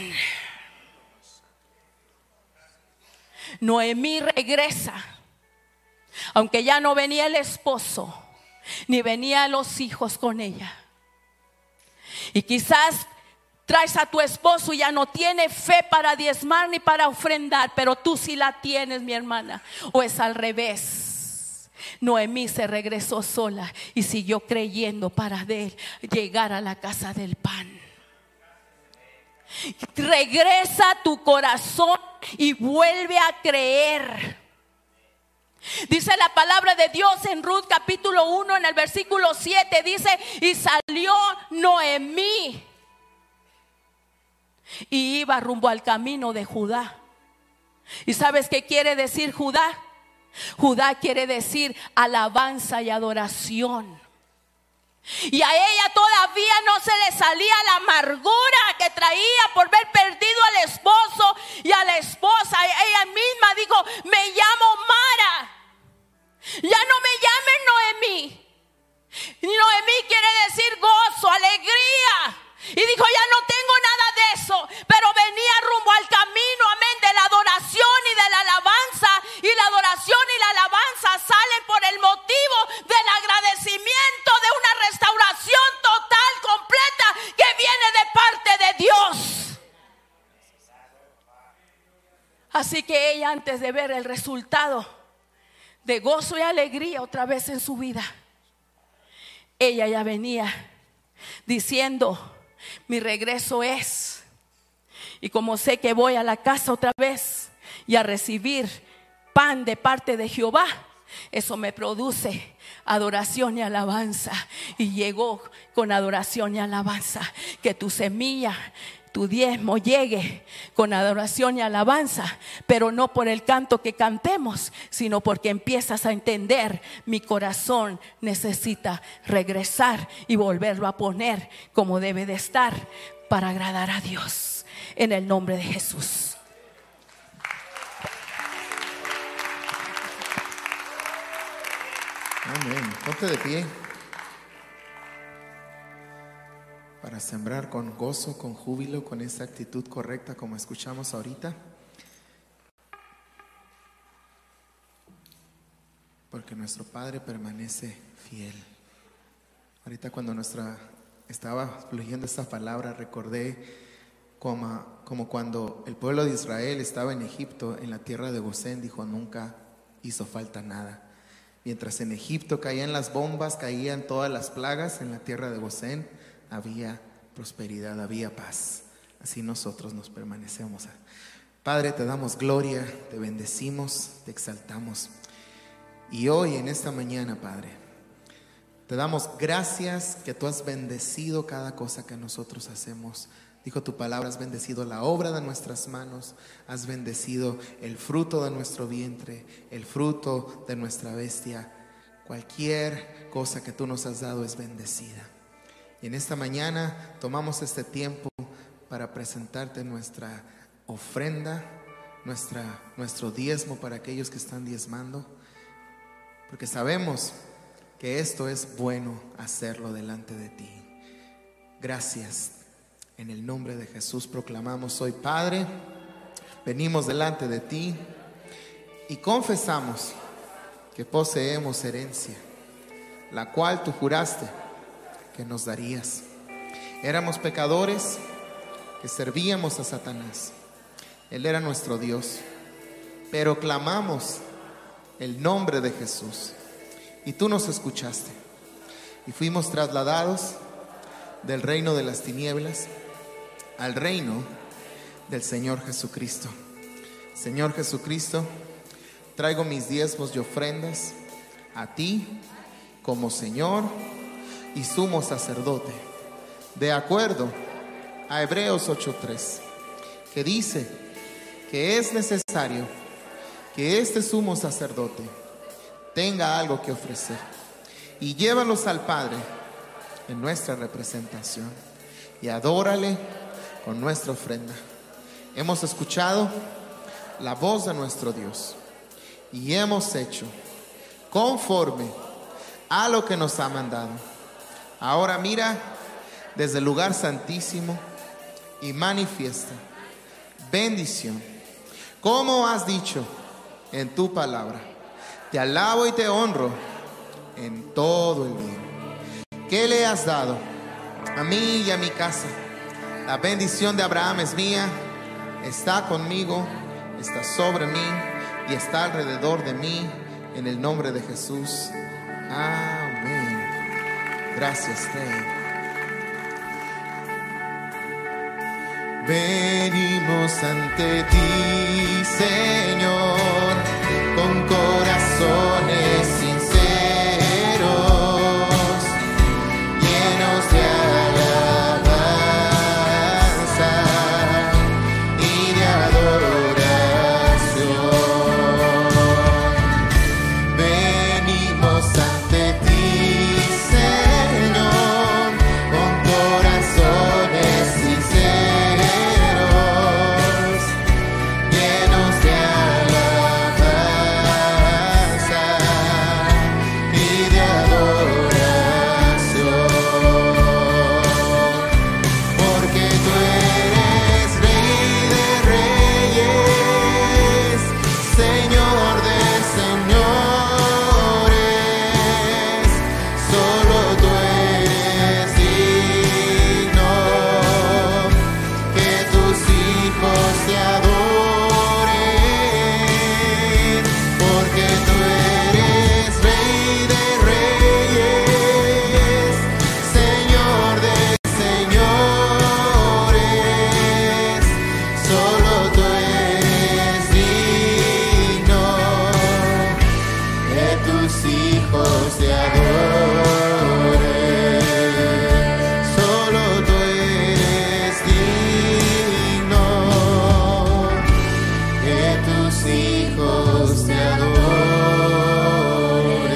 Noemí regresa, aunque ya no venía el esposo, ni venían los hijos con ella. Y quizás traes a tu esposo y ya no tiene fe para diezmar ni para ofrendar, pero tú sí la tienes, mi hermana. O es al revés. Noemí se regresó sola y siguió creyendo para de él llegar a la casa del pan. Regresa tu corazón y vuelve a creer. Dice la palabra de Dios en Ruth capítulo uno, en el versículo siete, dice: y salió Noemí y iba rumbo al camino de Judá. ¿Y sabes qué quiere decir Judá? Judá quiere decir alabanza y adoración. Y a ella todavía no se le salía la amargura que traía por haber perdido al esposo y a la esposa. Ella misma dijo: me llamo Mara, ya no me llamen Noemí. Noemí quiere decir gozo, alegría. Y dijo: ya no tengo nada de eso, pero venía rumbo al camino, amén, de la adoración y de la alabanza. Y la adoración y la alabanza salen por el motivo del agradecimiento de una restauración total, completa, que viene de parte de Dios. Así que ella, antes de ver el resultado de gozo y alegría otra vez en su vida, ella ya venía diciendo: mi regreso es, y como sé que voy a la casa otra vez y a recibir pan de parte de Jehová, eso me produce adoración y alabanza. Y llegó con adoración y alabanza. Que tu semilla, tu diezmo llegue con adoración y alabanza, pero no por el canto que cantemos, sino porque empiezas a entender: mi corazón necesita regresar y volverlo a poner como debe de estar para agradar a Dios, en el nombre de Jesús. Amén. Ponte de pie para sembrar con gozo, con júbilo, con esa actitud correcta como escuchamos ahorita. porque nuestro Padre permanece fiel. Ahorita cuando nuestra, estaba fluyendo esta palabra, recordé como, como cuando el pueblo de Israel estaba en Egipto, en la tierra de Gosén, dijo, nunca hizo falta nada. Mientras en Egipto caían las bombas, caían todas las plagas, en la tierra de Gosén había prosperidad, había paz. Así nosotros nos permanecemos. Padre, te damos gloria, te bendecimos, te exaltamos. Y hoy en esta mañana, Padre, te damos gracias que tú has bendecido cada cosa que nosotros hacemos. Dijo tu palabra, has bendecido la obra de nuestras manos, has bendecido el fruto de nuestro vientre, el fruto de nuestra bestia. Cualquier cosa que tú nos has dado es bendecida. Y en esta mañana tomamos este tiempo para presentarte nuestra ofrenda, nuestra, nuestro diezmo para aquellos que están diezmando, porque sabemos que esto es bueno hacerlo delante de ti. Gracias. En el nombre de Jesús proclamamos hoy, Padre, venimos delante de ti y confesamos que poseemos herencia, la cual tú juraste que nos darías. Éramos pecadores que servíamos a Satanás. Él era nuestro Dios, pero clamamos el nombre de Jesús y tú nos escuchaste y fuimos trasladados del reino de las tinieblas al reino del Señor Jesucristo. Señor Jesucristo, traigo mis diezmos y ofrendas a ti como Señor y sumo sacerdote, de acuerdo a Hebreos ocho tres, que dice que es necesario que este sumo sacerdote tenga algo que ofrecer, y llévalos al Padre en nuestra representación y adórale con nuestra ofrenda. Hemos escuchado la voz de nuestro Dios y hemos hecho conforme a lo que nos ha mandado. Ahora mira desde el lugar santísimo y manifiesta bendición, como has dicho en tu palabra. Te alabo y te honro en todo el día que le has dado a mí y a mi casa. La bendición de Abraham es mía, está conmigo, está sobre mí y está alrededor de mí, en el nombre de Jesús. Amén. Gracias, Rey. Venimos ante ti, Señor, con corazones sinceros, llenos de alabanza y de adoración. Venimos ante ti, Señor, con corazones sinceros, llenos de alabanza y de adoración, porque tú eres Rey de reyes, Señor de señores. Solo tú eres digno que tus hijos te adoren, porque tú eres Rey de reyes, Señor de señores. Solo tú eres digno que tus hijos te adoren. Solo tú eres digno que tus hijos te adoren.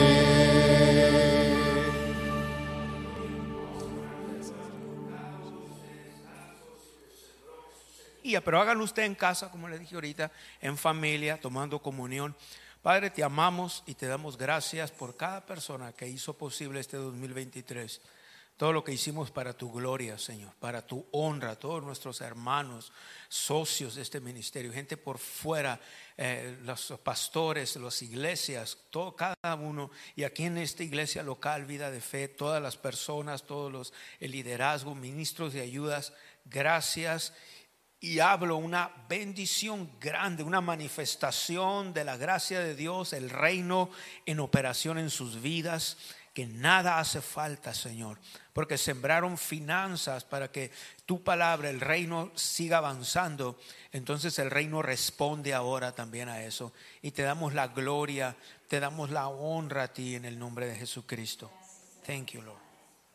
Y, pero hágalo usted en casa, como le dije ahorita, en familia, tomando comunión. Padre, te amamos y te damos gracias por cada persona que hizo posible este dos mil veintitrés. todo lo que hicimos para tu gloria, Señor, para tu honra, todos nuestros hermanos, socios de este ministerio, gente por fuera, eh, los pastores, las iglesias, todo, cada uno, y aquí en esta iglesia local, Vida de Fe, todas las personas, todos los, el liderazgo, ministros de ayudas, gracias. Y hablo una bendición grande, una manifestación de la gracia de Dios, el reino en operación en sus vidas, que nada hace falta, Señor, porque sembraron finanzas para que tu palabra, el reino, siga avanzando. Entonces el reino responde ahora también a eso, y te damos la gloria, te damos la honra a ti en el nombre de Jesucristo. Thank you, Lord.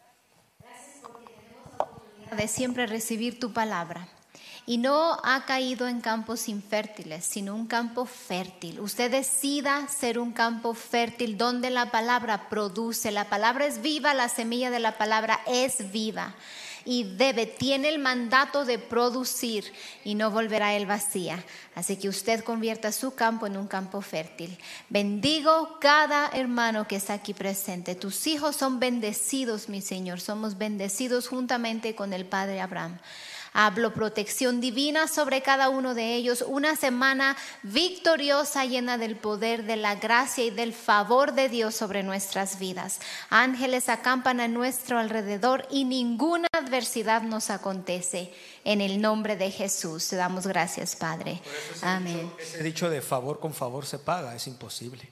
De siempre recibir tu palabra. Y no ha caído en campos infértiles, sino un campo fértil. Usted decida ser un campo fértil donde la palabra produce. La palabra es viva, la semilla de la palabra es viva. Y debe, tiene el mandato de producir y no volverá a él vacía. Así que usted convierta su campo en un campo fértil. Bendigo cada hermano que está aquí presente. Tus hijos son bendecidos, mi Señor. Somos bendecidos juntamente con el Padre Abraham. Hablo protección divina sobre cada uno de ellos. Una semana victoriosa, llena del poder, de la gracia y del favor de Dios sobre nuestras vidas. Ángeles acampan a nuestro alrededor y ninguna adversidad nos acontece. En el nombre de Jesús te damos gracias, Padre. Amén. Dicho, ese dicho de favor con favor se paga es imposible.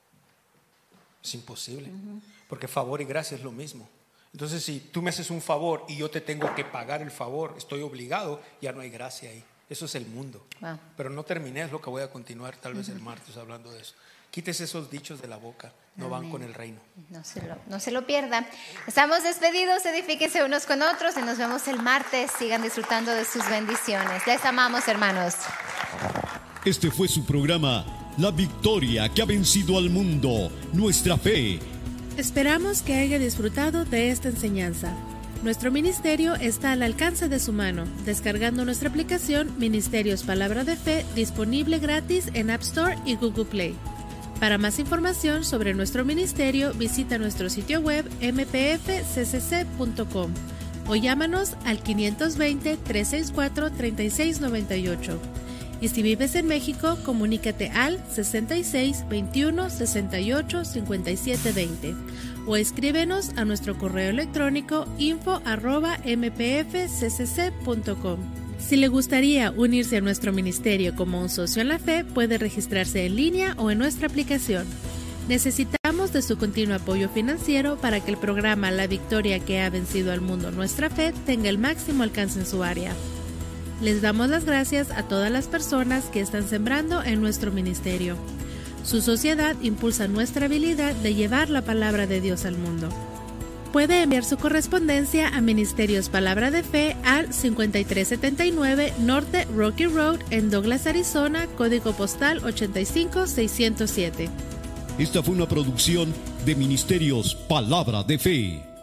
Es imposible. Uh-huh. Porque favor y gracia es lo mismo. Entonces, si tú me haces un favor y yo te tengo que pagar el favor, estoy obligado, ya no hay gracia ahí. Eso es el mundo. Wow. Pero no terminé, es lo que voy a continuar tal vez uh-huh. el martes hablando de eso. Quítese esos dichos de la boca, no Amén. Van con el reino. No se lo, no se lo pierda. Estamos despedidos, edifíquense unos con otros y nos vemos el martes. Sigan disfrutando de sus bendiciones. Les amamos, hermanos. Este fue su programa, La Victoria que ha vencido al mundo, nuestra fe. Esperamos que haya disfrutado de esta enseñanza. Nuestro ministerio está al alcance de su mano, descargando nuestra aplicación Ministerios Palabra de Fe, disponible gratis en App Store y Google Play. Para más información sobre nuestro ministerio, visita nuestro sitio web eme pe efe ce ce ce punto com o llámanos al quinientos veinte, trescientos sesenta y cuatro, treinta y seis noventa y ocho. Y si vives en México, comunícate al sesenta y seis, veintiuno, sesenta y ocho, cincuenta y siete veinte o escríbenos a nuestro correo electrónico info arroba eme pe efe ce ce ce punto com. Si le gustaría unirse a nuestro ministerio como un socio en la fe, puede registrarse en línea o en nuestra aplicación. Necesitamos de su continuo apoyo financiero para que el programa La Victoria que ha vencido al mundo, nuestra fe, tenga el máximo alcance en su área. Les damos las gracias a todas las personas que están sembrando en nuestro ministerio. Su sociedad impulsa nuestra habilidad de llevar la palabra de Dios al mundo. Puede enviar su correspondencia a Ministerios Palabra de Fe al cincuenta y tres setenta y nueve Norte Rocky Road en Douglas, Arizona, código postal ochenta y cinco seiscientos siete. Esta fue una producción de Ministerios Palabra de Fe.